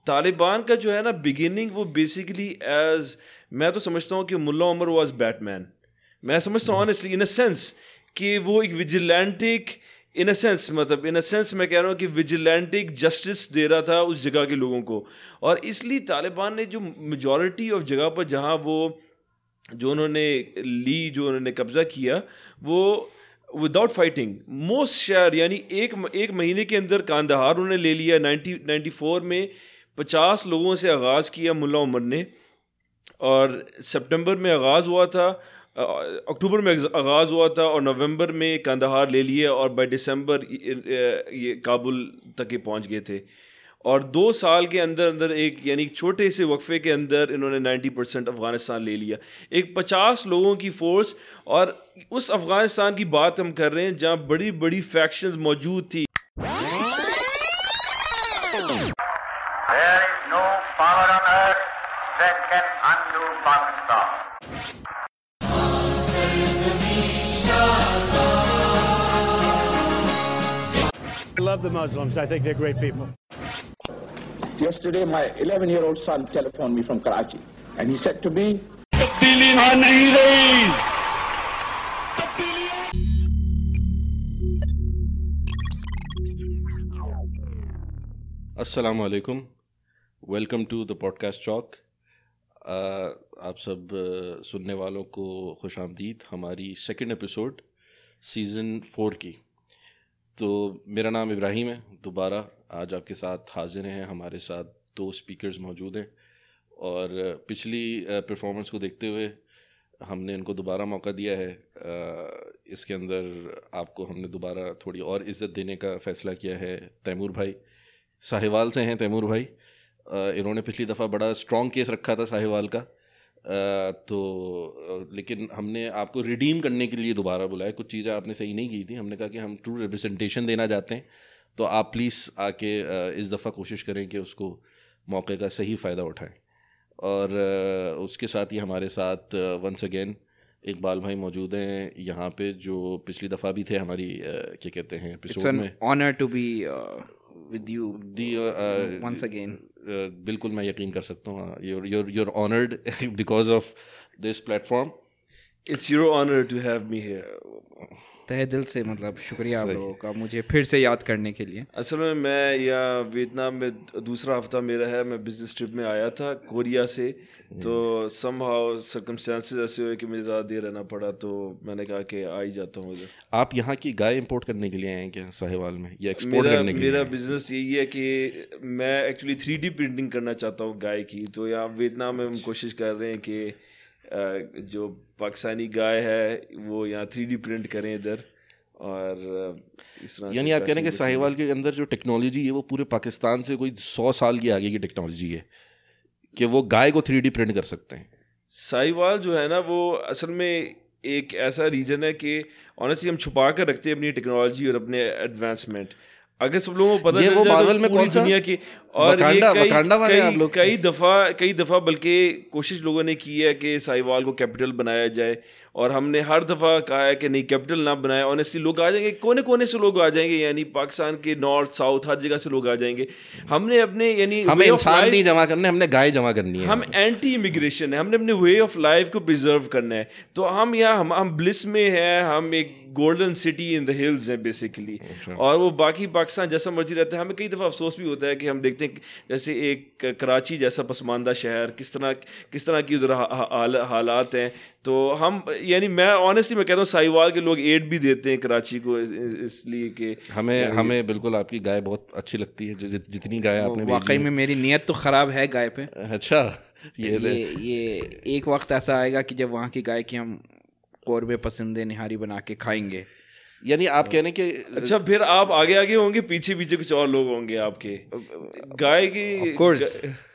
तालिबान का जो है ना बिगिनिंग, वो बेसिकली एज, मैं तो समझता हूँ कि मुल्ला उमर वाज बैटमैन. मैं समझता हूँ ऑनेस्टली इन अ सेंस कि वो एक विजिलेंटिक, इन अ सेंस मतलब इन अ सेंस मैं कह रहा हूँ कि विजिलेंटिक जस्टिस दे रहा था उस जगह के लोगों को. और इसलिए तालिबान ने जो मेजॉरिटी ऑफ जगह पर जहाँ वो जो उन्होंने ली, जो उन्होंने कब्जा किया, वो विदाउट फाइटिंग मोस्ट शहर, यानी एक महीने के अंदर कांदाहार उन्होंने ले लिया. 1994 में 50 लोगों से आगाज़ किया मुल्ला उमर ने, और सितंबर में आगाज़ हुआ था, अक्टूबर में आगाज़ हुआ था, और नवंबर में कांदाहार ले लिया, और बाय दिसंबर ये काबुल तक ये पहुंच गए थे. और 2 साल के अंदर अंदर एक यानी छोटे से वक्फे के अंदर इन्होंने 90% अफ़गानिस्तान ले लिया, एक 50 लोगों की फ़ोर्स. और उस अफ़गानिस्तान की बात हम कर रहे हैं जहाँ बड़ी बड़ी फैक्शंस मौजूद थी. There is no power on earth that can undo Pakistan. I love the Muslims. I think they're great people. Yesterday, my 11-year-old son telephoned me from Karachi, and he said to me, अस्सलामु अलैकुम, welcome to the podcast Chowk. आप सब सुनने वालों को खुश आमदीद हमारी सेकंड एपिसोड सीज़न 4 की. तो मेरा नाम इब्राहिम है. दोबारा आज आपके साथ हाजिर हैं. हमारे साथ 2 स्पीकर्स मौजूद हैं, और पिछली परफॉर्मेंस को देखते हुए हमने इनको दोबारा मौका दिया है. इसके अंदर आपको हमने दोबारा थोड़ी और इज़्ज़त देने का फ़ैसला किया है. तैमूर भाई साहिवाल से हैं. तैमूर भाई इन्होंने पिछली दफ़ा बड़ा स्ट्रॉन्ग केस रखा था साहिवाल का, तो लेकिन हमने आपको रिडीम करने के लिए दोबारा बुलाया. कुछ चीज़ें आपने सही नहीं की थी. हमने कहा कि हम ट्रू रिप्रेजेंटेशन देना चाहते हैं, तो आप प्लीज़ आके इस दफ़ा कोशिश करें कि उसको मौके का सही फ़ायदा उठाएं. और उसके साथ ही हमारे साथ वंस अगेन इकबाल भाई मौजूद हैं यहाँ पे, जो पिछली दफ़ा भी थे हमारी क्या कहते हैं एपिसोड में. Honour to be with you once again. बिल्कुल मैं यकीन कर सकता हूँ. you're honored because of this platform. It's your honor to have me here. तहे दिल से मतलब शुक्रिया आप लोगों का मुझे फिर से याद करने के लिए. असल में मैं यहाँ वियतनाम में दूसरा हफ्ता मेरा है. मैं बिजनेस ट्रिप में आया था कोरिया से, तो समहाउ सर्कमस्टेंसेस ऐसे हुए कि मुझे ज़्यादा देर रहना पड़ा, तो मैंने कहा कि आ ही जाता हूँ उधर. आप यहाँ की गाय इंपोर्ट करने के लिए आए हैं क्या साहिवाल में, या एक्सपोर्ट करने के लिए? मेरा बिजनेस यही है कि मैं एक्चुअली 3D प्रिंटिंग करना चाहता हूँ गाय की. तो यहाँ वियतनाम में हम कोशिश कर रहे हैं कि जो पाकिस्तानी गाय है वो यहाँ 3D प्रिंट करें इधर, और इस तरह. यानी आप कह रहे हैं कि साहिवाल के अंदर जो टेक्नोलॉजी है वो पूरे पाकिस्तान से कोई 100 साल की आगे की टेक्नोलॉजी है कि वो गाय को 3D प्रिंट कर सकते हैं. साहिवाल जो है ना वो असल में एक ऐसा रीजन है कि ऑनेस्टली हम छुपा कर रखते हैं अपनी टेक्नोलॉजी और अपने एडवांसमेंट. अगर सब लोगों को पता ये वो मार्वल में कौन सा दुनिया की, और ये कई दफ़ा बल्कि कोशिश लोगों ने की है कि साहिवाल को कैपिटल बनाया जाए, और हमने हर दफ़ा कहा है कि नहीं कैपिटल ना बनाए. ऑनेस्टली लोग आ जाएंगे, कोने कोने से लोग आ जाएंगे, यानी पाकिस्तान के नॉर्थ साउथ हर जगह से लोग आ जाएंगे. हमने अपने यानी हमें इंसान नहीं जमा करने, हमने गाय जमा करनी है. हम एंटी इमिग्रेशन है, हमने अपने वे ऑफ लाइफ को प्रिजर्व करना है. तो हम यहाँ हम ब्लिस में हैं, हम एक golden city in the hills हैं बेसिकली. और वो बाकी पाकिस्तान जैसा मर्जी रहता है. हमें कई दफ़ा अफसोस भी होता है कि हम देखते हैं जैसे एक कराची जैसा पसमानदा शहर किस तरह की उधर हालात हैं. तो हम यानी मैं ऑनेस्टली मैं कहता हूँ साहिवाल के लोग एड भी देते हैं कराची को, इसलिए कि हमें बिल्कुल आपकी गाय बहुत अच्छी लगती है, जितनी गाय आपने वाकई में मेरी नीयत तो ख़राब है गाय पे. अच्छा, ये एक वक्त ऐसा आएगा कि जब वहाँ की गाय की हम कौरबे पसंदे निहारी बना के खाएंगे. यानी आप कहने के अच्छा, फिर आप आगे आगे होंगे, पीछे पीछे कुछ और लोग होंगे आपके गाय की. Of course.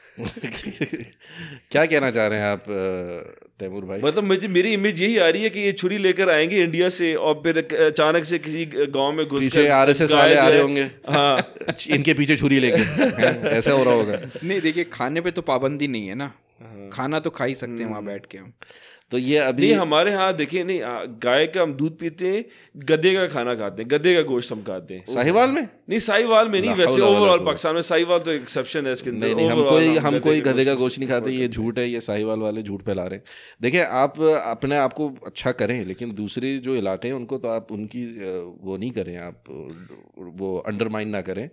क्या कहना चाह रहे हैं आप तैमूर भाई? मतलब मेरी इमेज यही आ रही है कि ये छुरी लेकर आएंगे इंडिया से, और फिर अचानक से किसी गांव में घुसकर आरएसएस वाले आ रहे होंगे. हाँ इनके पीछे छुरी लेके ऐसा हो रहा होगा. नहीं देखिए, खाने पे तो पाबंदी नहीं है ना. खाना तो खा ही सकते हैं वहाँ बैठ के हम। तो ये अभी नहीं, हमारे यहाँ देखिए, नहीं गाय का हम दूध पीते हैं, गधे का खाना खाते हैं, गधे का गोश्त हम खाते हैं। साहिवाल में नहीं, साहिवाल में नहीं, वैसे ओवरऑल पाकिस्तान में साहिवाल तो एक्सेप्शन है इसके अंदर। नहीं, हम कोई गधे का गोश्त नहीं खाते, ये झूठ है, ये साहिवाल वाले झूठ फैला रहे हैं। देखिए, आप अपने आप को अच्छा करें, लेकिन दूसरे जो इलाके हैं उनको तो आप उनकी वो नहीं करें, आप वो अंडरमाइन ना करें।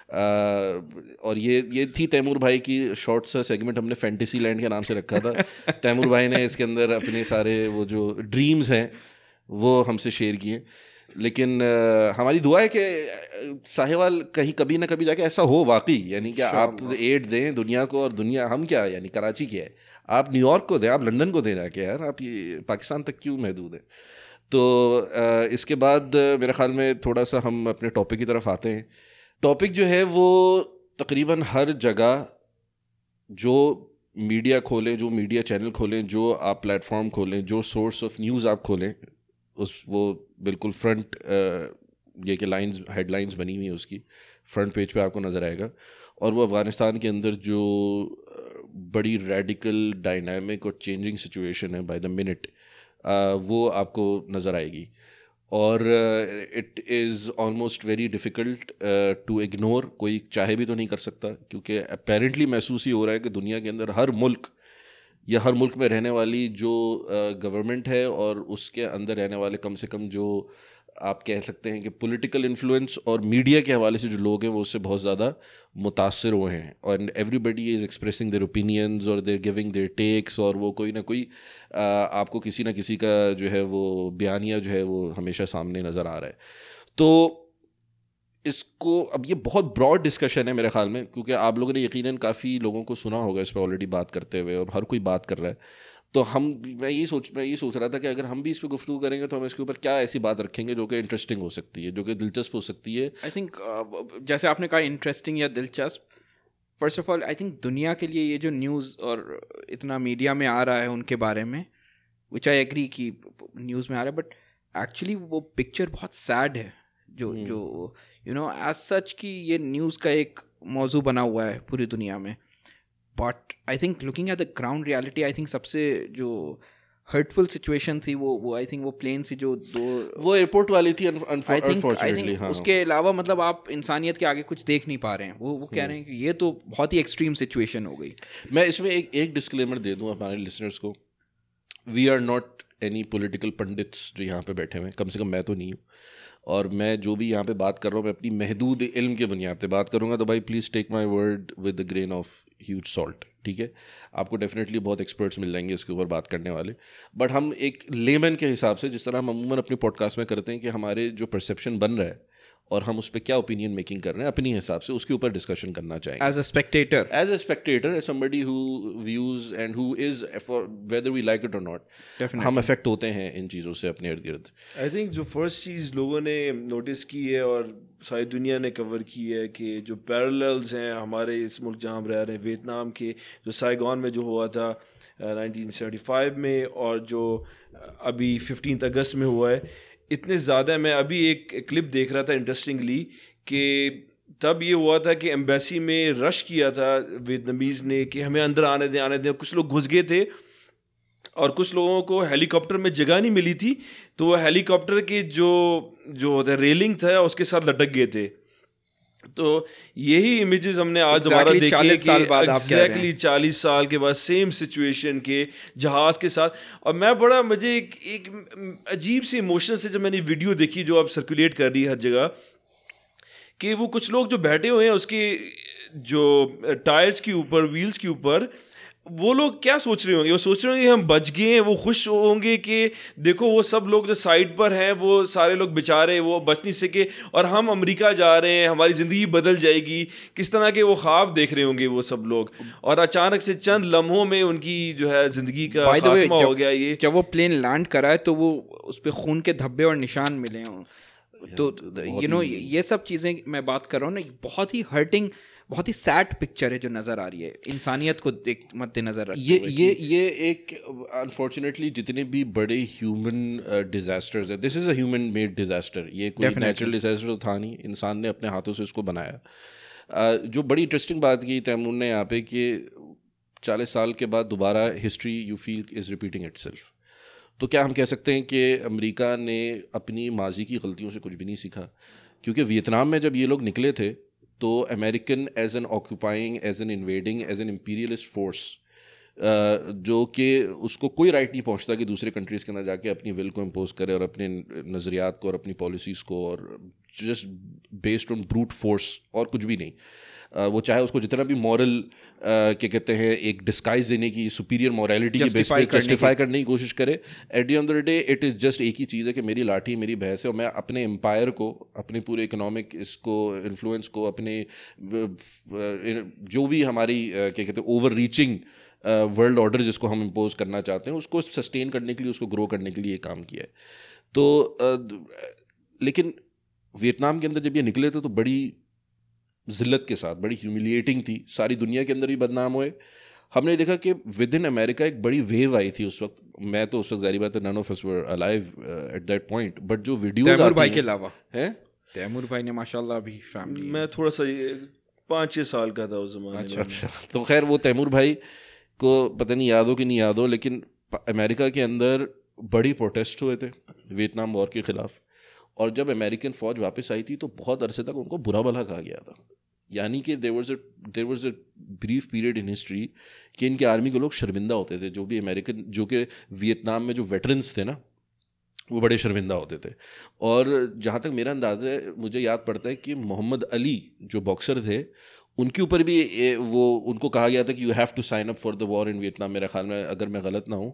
और ये थी तैमूर भाई की शॉर्ट सा सेगमेंट, हमने फैंटेसी लैंड के नाम से रखा था। तैमूर भाई ने इसके अंदर अपने सारे वो जो ड्रीम्स हैं वो हमसे शेयर किए। लेकिन हमारी दुआ है कि साहिवाल कहीं कभी ना कभी जाके ऐसा हो वाकई, यानी कि आप एड दें दुनिया को, और दुनिया हम क्या, यानी कराची क्या है, आप न्यूयॉर्क को दें, आप लंदन को दें जाके, यार आप ये पाकिस्तान तक क्यों महदूद हैं। तो इसके बाद मेरे ख्याल में थोड़ा सा हम अपने टॉपिक की तरफ आते हैं। टॉपिक जो है वो तकरीबन हर जगह, जो मीडिया खोलें, जो मीडिया चैनल खोलें, जो आप प्लेटफॉर्म खोलें, जो सोर्स ऑफ न्यूज़ आप खोलें, वो बिल्कुल फ्रंट ये कि लाइंस, हेडलाइंस बनी हुई है उसकी, फ्रंट पेज पे आपको नज़र आएगा। और वो अफ़गानिस्तान के अंदर जो बड़ी रेडिकल, डायनामिक और चेंजिंग सिचुएशन है बाय द मिनट, वो आपको नज़र आएगी। और it is almost very difficult to ignore, कोई चाहे भी तो नहीं कर सकता, क्योंकि अपेरेंटली महसूस ही हो रहा है कि दुनिया के अंदर हर मुल्क या हर मुल्क में रहने वाली जो गवर्नमेंट है और उसके अंदर रहने वाले कम से कम जो आप कह सकते हैं कि पॉलिटिकल इन्फ्लुएंस और मीडिया के हवाले से जो लोग हैं वो उससे बहुत ज़्यादा मुतासर हुए हैं। और everybody is expressing their opinions और देयर गिविंग देयर टेक्स, और वो कोई ना कोई आपको किसी ना किसी का जो है वो बयानिया जो है वो हमेशा सामने नज़र आ रहा है। तो इसको अब ये बहुत ब्रॉड डिस्कशन है मेरे ख्याल में, क्योंकि आप लोगों ने यकीनन काफ़ी लोगों को सुना होगा इस पर ऑलरेडी बात करते हुए, और हर कोई बात कर रहा है। तो मैं ये सोच रहा था कि अगर हम भी इस पर गुफ्तगू करेंगे तो हम इसके ऊपर क्या ऐसी बात रखेंगे जो कि इंटरेस्टिंग हो सकती है, जो कि दिलचस्प हो सकती है। आई थिंक जैसे आपने कहा इंटरेस्टिंग या दिलचस्प, first of all I think दुनिया के लिए ये जो न्यूज़ और इतना मीडिया में आ रहा है उनके बारे में, विच आई एग्री कि न्यूज़ में आ रहा है, बट एक्चुअली वो पिक्चर बहुत सैड है, जो यू नो एज सच कि ये न्यूज़ का एक मौजू बना हुआ है पूरी दुनिया में। But I think looking at the ground reality, I think सबसे जो हर्टफुल सिचुएशन थी वो आई थिंक वो प्लेन से जो वो एयरपोर्ट वाली थी, अनफॉर्चुनेटली। हाँ, उसके अलावा मतलब आप इंसानियत के आगे कुछ देख नहीं पा रहे हैं। वो कह रहे हैं कि ये तो बहुत ही एक्सट्रीम सिचुएशन हो गई। मैं इसमें एक डिस्क्लेमर दे दूं हमारे लिसनर्स को, we are not any political pundits जो यहाँ पे बैठे हुए हैं, कम से कम मैं तो नहीं हूँ। और मैं जो भी यहाँ पे बात कर रहा हूँ मैं अपनी महदूद इल्म के बुनियाद पे बात करूँगा, तो भाई please take my word with the grain of huge salt, ठीक है। आपको डेफिनेटली बहुत एक्सपर्ट्स मिल जाएंगे इसके ऊपर बात करने वाले, बट हम एक लेमन के हिसाब से, जिस तरह हम अमूमन अपने पॉडकास्ट में करते हैं कि हमारे जो परसेप्शन बन रहा है और हम उस पर क्या ओपिनियन मेकिंग कर रहे हैं अपनी हिसाब से, उसके ऊपर डिस्कशन करना चाहेंगे as a spectator, as somebody who views and who is whether we like it और नॉट, हम अफेक्ट होते हैं इन चीज़ों से अपने इर्द गिर्द। आई थिंक जो फर्स्ट चीज़ लोगों ने नोटिस की है और सारी दुनिया ने कवर की है कि जो पैरेलल्स हैं हमारे इस मुल्क जहाँ हम रह रहे हैं, वियतनाम के जो साइगॉन में जो हुआ था 1975 में, और जो अभी 15 अगस्त में हुआ है, इतने ज़्यादा। मैं अभी एक क्लिप देख रहा था इंटरेस्टिंगली कि तब ये हुआ था कि एम्बेसी में रश किया था वियतनामीज़ ने कि हमें अंदर आने दें। कुछ लोग घुस गए थे और कुछ लोगों को हेलीकॉप्टर में जगह नहीं मिली थी, तो वो हेलीकॉप्टर के जो होता है रेलिंग था उसके साथ लटक गए थे। तो यही इमेजेस हमने आज दोबारा देखे कि एग्जैक्टली 40 साल के बाद सेम सिचुएशन के जहाज के साथ। और मैं बड़ा मुझे एक अजीब सी इमोशन से जब मैंने वीडियो देखी जो अब सर्कुलेट कर रही है हर जगह, कि वो कुछ लोग जो बैठे हुए हैं उसके जो टायर्स के ऊपर, व्हील्स के ऊपर, वो लोग क्या सोच रहे होंगे? वो सोच रहे होंगे हम बच गए हैं। वो खुश होंगे कि देखो वो सब लोग जो साइड पर हैं वो सारे लोग बेचारे वो बच नहीं सके और हम अमेरिका जा रहे हैं, हमारी ज़िंदगी बदल जाएगी। किस तरह के वो ख्वाब देख रहे होंगे वो सब लोग, और अचानक से चंद लम्हों में उनकी जो है ज़िंदगी का खात्मा हो गया। ये जब वो प्लेन लैंड करा है तो वो उस पर खून के धब्बे और निशान मिले हों, तो यू नो ये सब चीज़ें मैं बात कर रहा हूँ ना, बहुत ही हर्टिंग, बहुत ही सैड पिक्चर है जो नज़र आ रही है इंसानियत को मद्देनजर रखते हुए। ये एक अनफॉर्चुनेटली जितने भी बड़े ह्यूमन डिजास्टर्स है, this is a human made disaster, ये कोई नेचुरल डिजास्टर तो था नहीं, इंसान ने अपने हाथों से इसको बनाया। जो बड़ी इंटरेस्टिंग बात की तैमूर ने यहाँ पे कि 40 साल के बाद दोबारा history you feel is repeating itself. तो क्या हम कह सकते हैं कि अमेरिका ने अपनी माजी की गलतियों से कुछ भी नहीं सीखा? क्योंकि वियतनाम में जब ये लोग निकले थे तो American as an occupying, as an invading, as an imperialist force, जो कि उसको कोई राइट नहीं पहुंचता कि दूसरे कंट्रीज़ के अंदर जाके अपनी विल को इम्पोज करे और अपने नज़रियात को और अपनी पॉलिसीज़ को, और just based on brute force और कुछ भी नहीं। वो चाहे उसको जितना भी मॉरल क्या कहते हैं एक डिस्गाइज देने की, सुपीरियर मॉरलिटी की बेस पे जस्टिफाई करने की कोशिश करे, at the end of the day it is just एक ही चीज़ है कि मेरी लाठी मेरी भैंस है और मैं अपने एम्पायर को, अपने पूरे इकोनॉमिक इसको इन्फ्लुएंस को, अपने जो भी हमारी क्या कहते हैं ओवर रीचिंग वर्ल्ड ऑर्डर जिसको हम इम्पोज करना चाहते हैं, उसको सस्टेन करने के लिए, उसको ग्रो करने के लिए ये काम किया है। तो लेकिन वियतनाम के अंदर जब ये निकले थे तो बड़ी ज़िल्लत के साथ, बड़ी ह्यूमिलिएटिंग थी, सारी दुनिया के अंदर भी बदनाम हुए। हमने देखा कि विद इन अमेरिका एक बड़ी वेव आई थी उस वक्त। मैं तो उस वक्त ज़ाहिर बात है none of us were alive at that point, but जो वीडियोस तैमूर भाई के अलावा हैं, तैमूर भाई ने माशाल्लाह भी फैमिली, मैं थोड़ा सा 5-6 साल का था उस ज़माने में। अच्छा, तो खैर वो तैमूर भाई को पता नहीं याद हो कि नहीं याद हो, लेकिन अमेरिका के अंदर बड़ी प्रोटेस्ट हुए थे वियतनाम वॉर के ख़िलाफ़, और जब अमेरिकन फ़ौज वापस आई थी तो बहुत अरसे तक उनको बुरा भला कहा गया था। यानी कि there was a brief period in history कि इनके आर्मी के लोग शर्मिंदा होते थे, जो भी अमेरिकन, जो कि वियतनाम में जो वेटरन्स थे ना, वो बड़े शर्मिंदा होते थे। और जहाँ तक मेरा अंदाज़ा है, मुझे याद पड़ता है कि मोहम्मद अली जो बॉक्सर थे, उनके ऊपर भी वो उनको कहा गया था कि you have to sign up for the war in Vietnam, मेरे ख्याल में, अगर मैं गलत ना हूँ,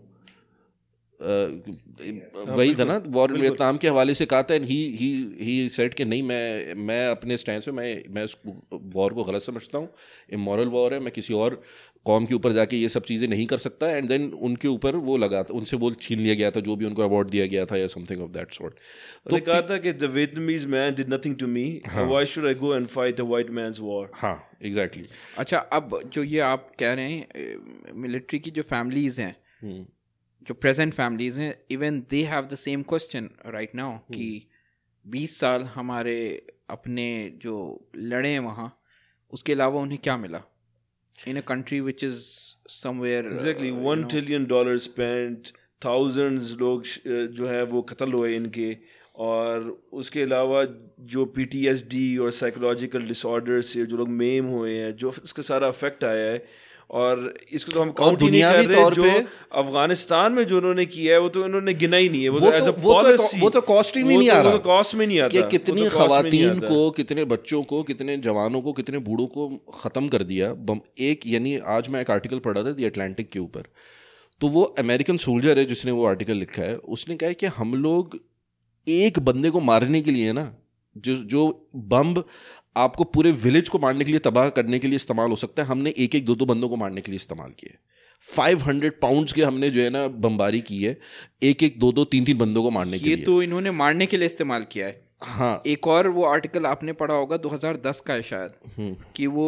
वही था ना, वॉर इन वियतनाम के हवाले से कहा था। एंड ही सेड कि नहीं, मैं अपने स्टैंड पे मैं इस वॉर को गलत समझता हूँ, इमोरल वॉर है, मैं किसी और कौम के ऊपर जाके ये सब चीज़ें नहीं कर सकता। एंड देन उनके ऊपर वो लगा था, उनसे वो छीन लिया गया था जो भी उनको अवार्ड दिया गया था या समथिंग ऑफ दैट सॉर्ट। तो कहा था कि the Vietnamese man did nothing to me, why should I go and fight a white man's war. हाँ, एग्जैक्टली। अच्छा, अब जो ये आप कह रहे हैं मिलिट्री की जो फैमिलीज हैं, जो प्रेजेंट फैमिलीज हैं, even they have the same question right now कि 20 साल हमारे अपने जो लड़े हैं वहाँ, उसके अलावा उन्हें क्या मिला in a country which is somewhere exactly $1 trillion spent, thousands लोग जो है वो कत्ल हुए इनके, और उसके अलावा जो PTSD और साइकोलॉजिकल डिसऑर्डर से जो लोग मेम हुए हैं, जो इसका सारा इफेक्ट आया है, और इसको तो हम काउंट ही नहीं कर रहे। जो अफगानिस्तान में जो उन्होंने किया है वो तो इन्होंने गिना ही नहीं है, वो तो कॉस्ट में नहीं आ रहा, वो तो कॉस्ट में नहीं आता कि कितनी खवातीन को, कितने बच्चों को, कितने जवानों को, कितने बूढ़ों को ख़त्म कर दिया एक। यानी आज मैं एक आर्टिकल पढ़ा था द अटलांटिक के ऊपर, तो वो अमेरिकन सोल्जर है जिसने वो आर्टिकल लिखा है, उसने कहा है कि हम लोग एक बंदे को मारने के लिए ना, जो बम आपको पूरे विलेज को मारने के लिए, तबाह करने के लिए इस्तेमाल हो सकता है, हमने एक एक दो दो बंदों को मारने के लिए इस्तेमाल किए। 500 पाउंड्स के हमने जो है ना बमबारी की है, एक एक दो दो तीन तीन बंदों को मारने के लिए। ये तो इन्होंने मारने के लिए इस्तेमाल किया है। हाँ, एक और वो आर्टिकल आपने पढ़ा होगा 2010 का है शायद, कि वो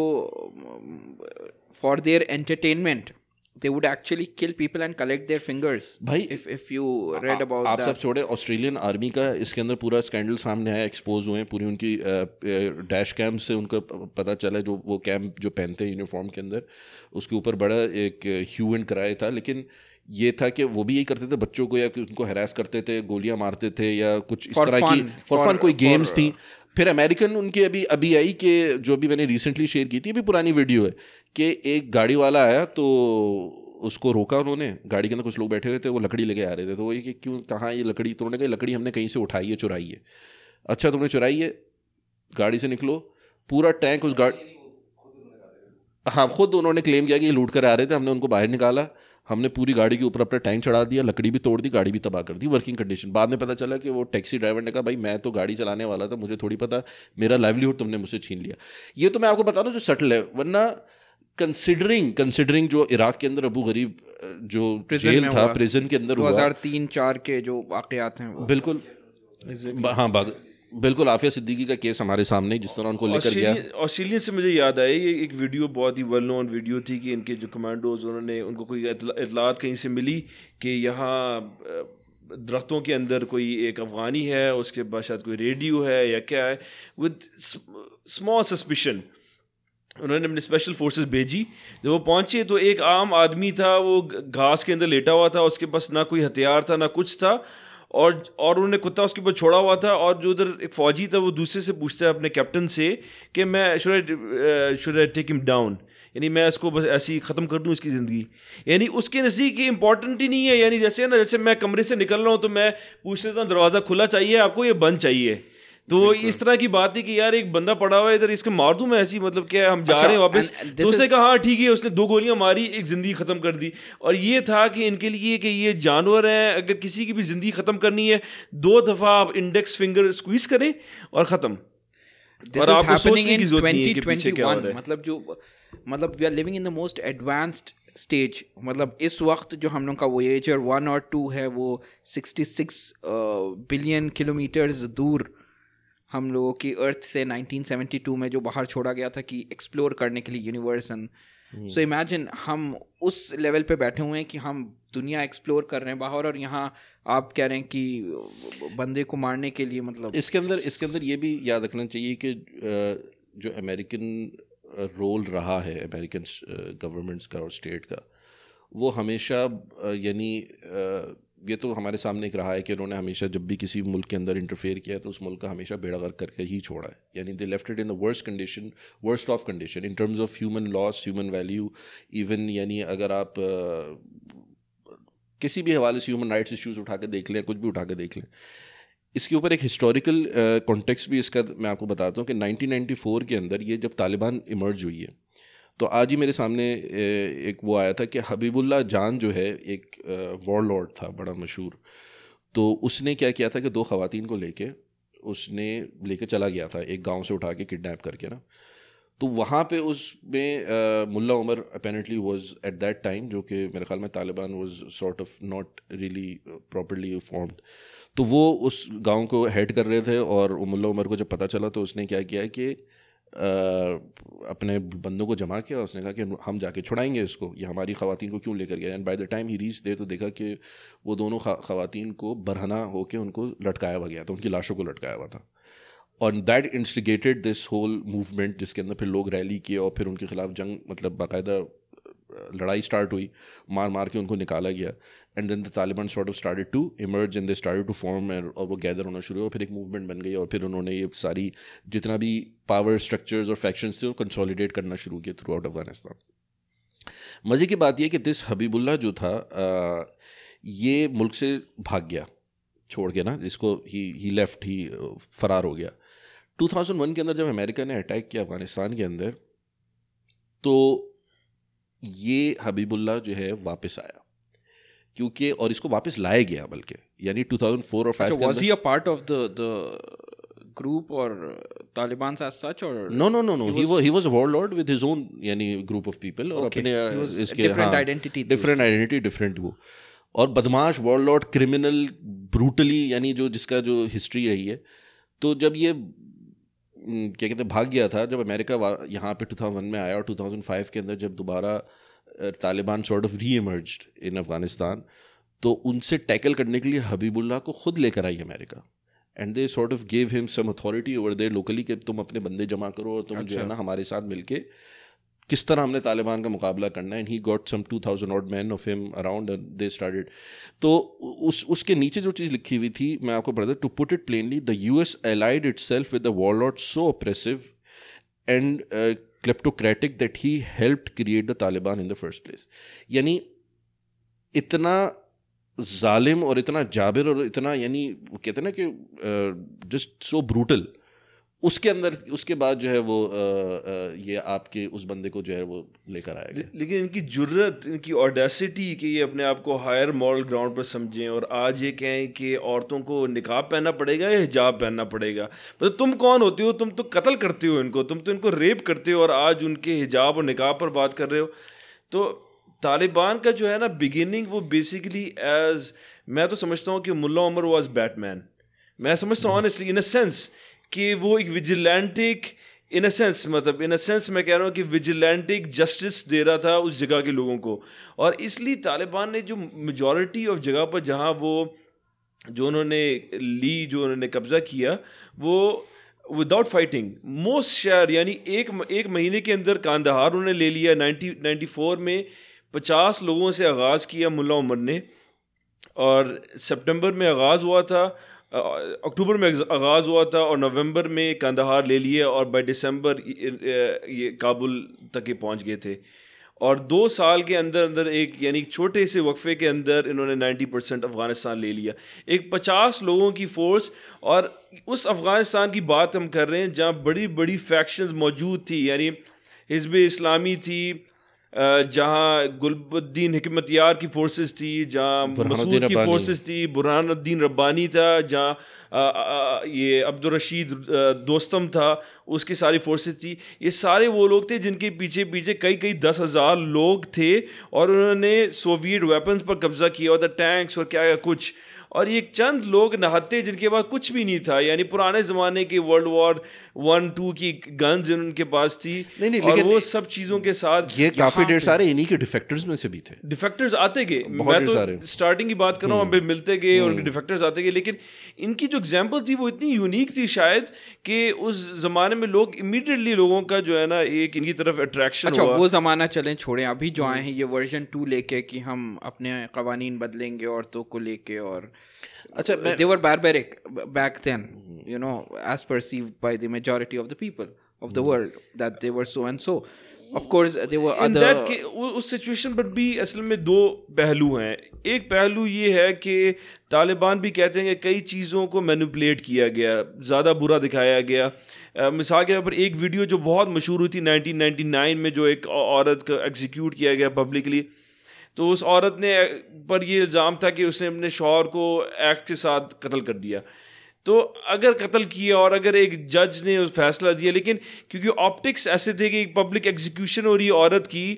for their entertainment they would actually kill people and collect their fingers. भाई if you read about आप that. सब छोड़े, ऑस्ट्रेलियन आर्मी का इसके अंदर पूरा स्कैंडल सामने आया, एक्सपोज हुए, पूरी उनकी डैश कैम से उनका पता चला, जो वो कैम्प जो पहनते हैं यूनिफॉर्म के अंदर, उसके ऊपर बड़ा एक ह्यू एंड क्राई था। लेकिन ये था कि वो भी यही करते थे, बच्चों को या उनको हरास करते थे, गोलियां मारते थे या कुछ इस तरह की फॉर फन कोई गेम्स थी। फिर अमेरिकन उनकी अभी आई कि जो अभी मैंने रिसेंटली शेयर की थी, अभी पुरानी वीडियो है, कि एक गाड़ी वाला आया तो उसको रोका उन्होंने, गाड़ी के अंदर कुछ लोग बैठे हुए थे, वो लकड़ी लेके आ रहे थे, तो वो ये कि क्यों, कहाँ ये लकड़ी? तो उन्होंने कहा लकड़ी हमने कहीं से उठाई है, चुराई है। अच्छा, तुमने चुराई है, गाड़ी से निकलो। पूरा टैंक उस गाड़ी, हाँ, खुद उन्होंने क्लेम किया कि ये लूट कर आ रहे थे, हमने उनको बाहर निकाला, हमने पूरी गाड़ी के ऊपर अपना टैंक चढ़ा दिया, लकड़ी भी तोड़ दी, गाड़ी भी तबाह कर दी, वर्किंग कंडीशन। बाद में पता चला कि वो टैक्सी ड्राइवर ने कहा भाई मैं तो गाड़ी चलाने वाला था, मुझे थोड़ी पता, मेरा लाइवलीहुड तुमने मुझसे छीन लिया। ये तो मैं आपको बता दूं जो सटल है, वरना कंसिडरिंग जो इराक के अंदर अबू गरीब जो जेल था, प्रिजन के अंदर 2003-4 के जो वाकयात हैं, बिल्कुल हाँ, बिल्कुल आफिया सिद्दीकी का केस हमारे सामने, जिस तरह उनको लेकर गया। ऑस्ट्रेलिया से मुझे याद आया, ये एक वीडियो बहुत ही वेल नोन वीडियो थी कि इनके जो कमांडोज, उनको कोई इतलात कहीं से मिली कि यहाँ दरख्तों के अंदर कोई एक अफगानी है, उसके बाद शायद कोई रेडियो है या क्या है, विद स्मॉल सस्पिशन उन्होंने अपने स्पेशल फोर्सेस भेजी। जब वो पहुंचे तो एक आम आदमी था, वो घास के अंदर लेटा हुआ था, उसके पास ना कोई हथियार था ना कुछ था, और उन्होंने कुत्ता उसके ऊपर छोड़ा हुआ था। और जो उधर एक फ़ौजी था वो दूसरे से पूछता है अपने कैप्टन से कि मैं should I take him down, यानी मैं इसको बस ऐसे ही ख़त्म कर दूँ इसकी ज़िंदगी। यानी उसके नज़दीक इम्पॉर्टेंट ही नहीं है, यानी जैसे ना, जैसे मैं कमरे से निकल रहा हूँ तो मैं पूछ लेता हूँ दरवाज़ा खुला चाहिए आपको, ये बंद चाहिए। तो इस तरह की बात है कि यार एक बंदा पड़ा हुआ है इधर, इसके मार दूं मैं ऐसी, मतलब क्या हम जा रहे हैं वापस। तो उसने कहा हाँ ठीक है, उसने 2 गोलियां मारी, एक ज़िंदगी ख़त्म कर दी। और ये था कि इनके लिए कि ये जानवर हैं, अगर किसी की भी ज़िंदगी ख़त्म करनी है 2 दफ़ा आप इंडेक्स फिंगर स्क्वीज करें और ख़त्म। और आपको सोचने की जरूरत नहीं है कि पीछे क्या हो रहा है। मतलब we are living in the most advanced stage. मतलब इस वक्त जो हम लोग का वोयेजर 1 और 2 है, वो 66 बिलियन किलोमीटर्स दूर हम लोगों की अर्थ से 1972 में जो बाहर छोड़ा गया था कि एक्सप्लोर करने के लिए यूनिवर्स। एंड सो इमेजिन हम उस लेवल पे बैठे हुए हैं कि हम दुनिया एक्सप्लोर कर रहे हैं बाहर, और यहाँ आप कह रहे हैं कि बंदे को मारने के लिए, मतलब इसके अंदर ये भी याद रखना चाहिए कि जो अमेरिकन रोल रहा है अमेरिकन गवर्नमेंट्स का और स्टेट का, वो हमेशा यानी ये तो हमारे सामने एक रहा है कि उन्होंने हमेशा जब भी किसी मुल्क के अंदर इंटरफेयर किया तो उस मुल्क का हमेशा बेड़ा गर्क करके ही छोड़ा है। यानी they left it in the worst of condition in terms of human loss, human value even. यानी अगर आप किसी भी हवाले से ह्यूमन राइट्स इश्यूज उठा के देख लें, कुछ भी उठा के देख लें, इसके ऊपर एक हिस्टोरिकल कॉन्टेक्स्ट भी इसका मैं आपको बताता हूँ कि 1994 के अंदर ये जब तालिबान इमर्ज हुई है, तो आज ही मेरे सामने एक वो आया था कि हबीबुल्लाह जान जो है एक वॉरलॉर्ड था बड़ा मशहूर, तो उसने क्या किया था कि 2 ख़वातीन को लेके चला गया था एक गांव से उठा के किडनैप करके ना। तो वहाँ पे उसमें Mullah Omar apparently was at that time, जो कि मेरे ख्याल में Taliban was sort of not really properly formed, तो वो उस गांव को हेड कर रहे थे। और मुल्ला उमर को जब पता चला तो उसने क्या किया कि अपने बंदों को जमा किया, उसने कहा कि हम जाके छुड़ाएंगे इसको, ये हमारी ख़वातीन को क्यों लेकर गया। And by the time he reach there तो देखा कि वो दोनों ख़वातीन को बरहना होके उनको लटकाया हुआ गया था, उनकी लाशों को लटकाया हुआ था। और that instigated this whole movement, जिसके अंदर फिर लोग रैली किए और फिर उनके खिलाफ जंग, मतलब बाकायदा लड़ाई स्टार्ट हुई, मार के उनको निकाला गया। And then the Taliban sort of started to emerge and they started to form, और वो गैदर होना शुरू हुआ, फिर एक मूवमेंट बन गई और फिर उन्होंने ये सारी जितना भी पावर स्ट्रक्चर्स और फैक्शंस थे वो कंसोलिडेट करना शुरू किए थ्रू आउट अफगानिस्तान। मज़े की बात यह कि दिस हबीबुल्लाह जो था ये मुल्क से भाग गया छोड़ के ना, जिसको ही लेफ्ट, ही फरार हो गया। 2001 के अंदर जब अमेरिका ने अटैक किया अफगानिस्तान के अंदर, तो ये हबीबुल्लाह जो है वापस आया, क्योंकि और इसको वापस लाया गया, बल्कि यानी 2004 और 5 के अंदर। Was he a part of the group or Taliban as such or no he was a warlord with his own यानी group of people, और अपने इसके different identity different वो, और बदमाश वॉरलॉर्ड, क्रिमिनल, ब्रूटली, यानी जो जिसका जो हिस्ट्री रही है। तो जब ये क्या कहते हैं भाग गया था, जब अमेरिका यहाँ पे 2001 में आया और 2005 के अंदर जब दोबारा Taliban sort of re emerged in Afghanistan, तो उनसे टैकल करने के लिए हबीबुल्लाह को खुद लेकर आई America. And they sort of gave him some authority over there locally कि तुम अपने बंदे जमा करो और तुम जो है ना हमारे साथ मिलके किस तरह हमने तालिबान का मुकाबला करना है। And he got some 2000 odd men of him around and they started। तो उसके नीचे जो चीज़ लिखी हुई थी मैं आपको पढ़ता, to put it plainly, the US allied itself with the warlord so oppressive and kleptocratic that he helped create the Taliban in the first place। यानी इतना जालिम और इतना जाबिर और इतना, यानी कहते हैं ना कि जस्ट सो ब्रूटल, उसके अंदर उसके बाद जो है वो ये आपके उस बंदे को जो है वो लेकर आएगा। लेकिन इनकी जुर्रत, इनकी ऑडेसिटी कि ये अपने आप को हायर मॉरल ग्राउंड पर समझें और आज ये कहें कि औरतों को निकाब पहनना पड़ेगा या हिजाब पहनना पड़ेगा। मतलब तुम कौन होते हो? तुम तो कत्ल करते हो इनको, तुम तो इनको रेप करते हो और आज उनके हिजाब और निकाब पर बात कर रहे हो। तो तालिबान का जो है ना बिगिनिंग, वो बेसिकली एज, मैं तो समझता हूँ कि मुल्ला उमर वाज बैटमैन। मैं समझता हूँ ऑनेस्टली इन अ सेंस कि वो एक विजिलेंटिक, इन अ सेंस मतलब इन अ सेंस मैं कह रहा हूँ कि विजिलेंटिक जस्टिस दे रहा था उस जगह के लोगों को। और इसलिए तालिबान ने जो मेजॉरिटी ऑफ जगह पर जहाँ वो जो उन्होंने ली, जो उन्होंने कब्ज़ा किया, वो विदाउट फाइटिंग मोस्ट शहर, यानी एक महीने के अंदर कांदाहार उन्होंने ले लिया। 1994 में 50 लोगों से आगाज़ किया मुल्ला उमर ने, और सितंबर में आगाज़ हुआ था, अक्टूबर में आगाज़ हुआ था, और नवंबर में कांदाहार ले लिए, और बाय दिसंबर ये काबुल तक पहुंच गए थे। और 2 साल के अंदर अंदर एक यानी छोटे से वक्फे के अंदर इन्होंने 90% अफ़गानिस्तान ले लिया, एक 50 लोगों की फ़ोर्स। और उस अफ़गानिस्तान की बात हम कर रहे हैं जहाँ बड़ी बड़ी फैक्शंस मौजूद थी, यानी हिज़्ब इस्लामी थी, जहाँ गुलबुद्दीन हिकमतयार की फोर्सेस थी, जहाँ मसूद की फोर्सेस थी, बुरहानुद्दीन रब्बानी था, जहाँ ये अब्दुल रशीद दोस्तम था, उसकी सारी फोर्सेस थी। ये सारे वो लोग थे जिनके पीछे पीछे कई 10,000 लोग थे, और उन्होंने सोवियत वेपन्स पर कब्जा किया हुआ था, टैंक्स और क्या कुछ। और ये चंद लोग नहत्ते जिनके पास कुछ भी नहीं था, यानी पुराने ज़माने की वर्ल्ड वॉर 1-2 की गन्स उनके पास थी, नहीं, और वो सब चीज़ों के साथ ये काफ़ी ढेर सारे इन्हीं के डिफेक्टर्स में से भी थे। डिफेक्टर्स आते गए, मैं तो स्टार्टिंग की बात कर रहा हूँ, मिलते गए और उनके डिफेक्टर्स आते गए। लेकिन इनकी जो एग्जाम्पल थी वो इतनी यूनिक थी शायद कि उस ज़माने में लोग इमीडिएटली लोगों का जो है ना एक इनकी तरफ अट्रैक्शन अच्छा हुआ। वो ज़माना चलें छोड़ें, अभी जो आए हैं ये वर्जन 2 लेके कि हम अपने कवानीन बदलेंगे औरतों को लेके, और अच्छा they were barbaric back then, you know, as perceived by the majority of the people of the world, that they were so and so. Of course there were In other that उस situation पर भी असल में 2 पहलू हैं। एक पहलू ये है कि तालिबान भी कहते हैं कि कई चीज़ों को मैनिपुलेट किया गया, ज़्यादा बुरा दिखाया गया। मिसाल के तौर पर एक वीडियो जो बहुत मशहूर हुई थी 1999 में, जो एक औरत का एग्जीक्यूट किया गया पब्लिकली, तो उस औरत ने पर ये इल्ज़ाम था कि उसने अपने शौहर को एक्ट के साथ कत्ल कर दिया। तो अगर कत्ल किया और अगर एक जज ने उस फैसला दिया, लेकिन क्योंकि ऑप्टिक्स ऐसे थे कि एक पब्लिक एग्जीक्यूशन हो रही है औरत की,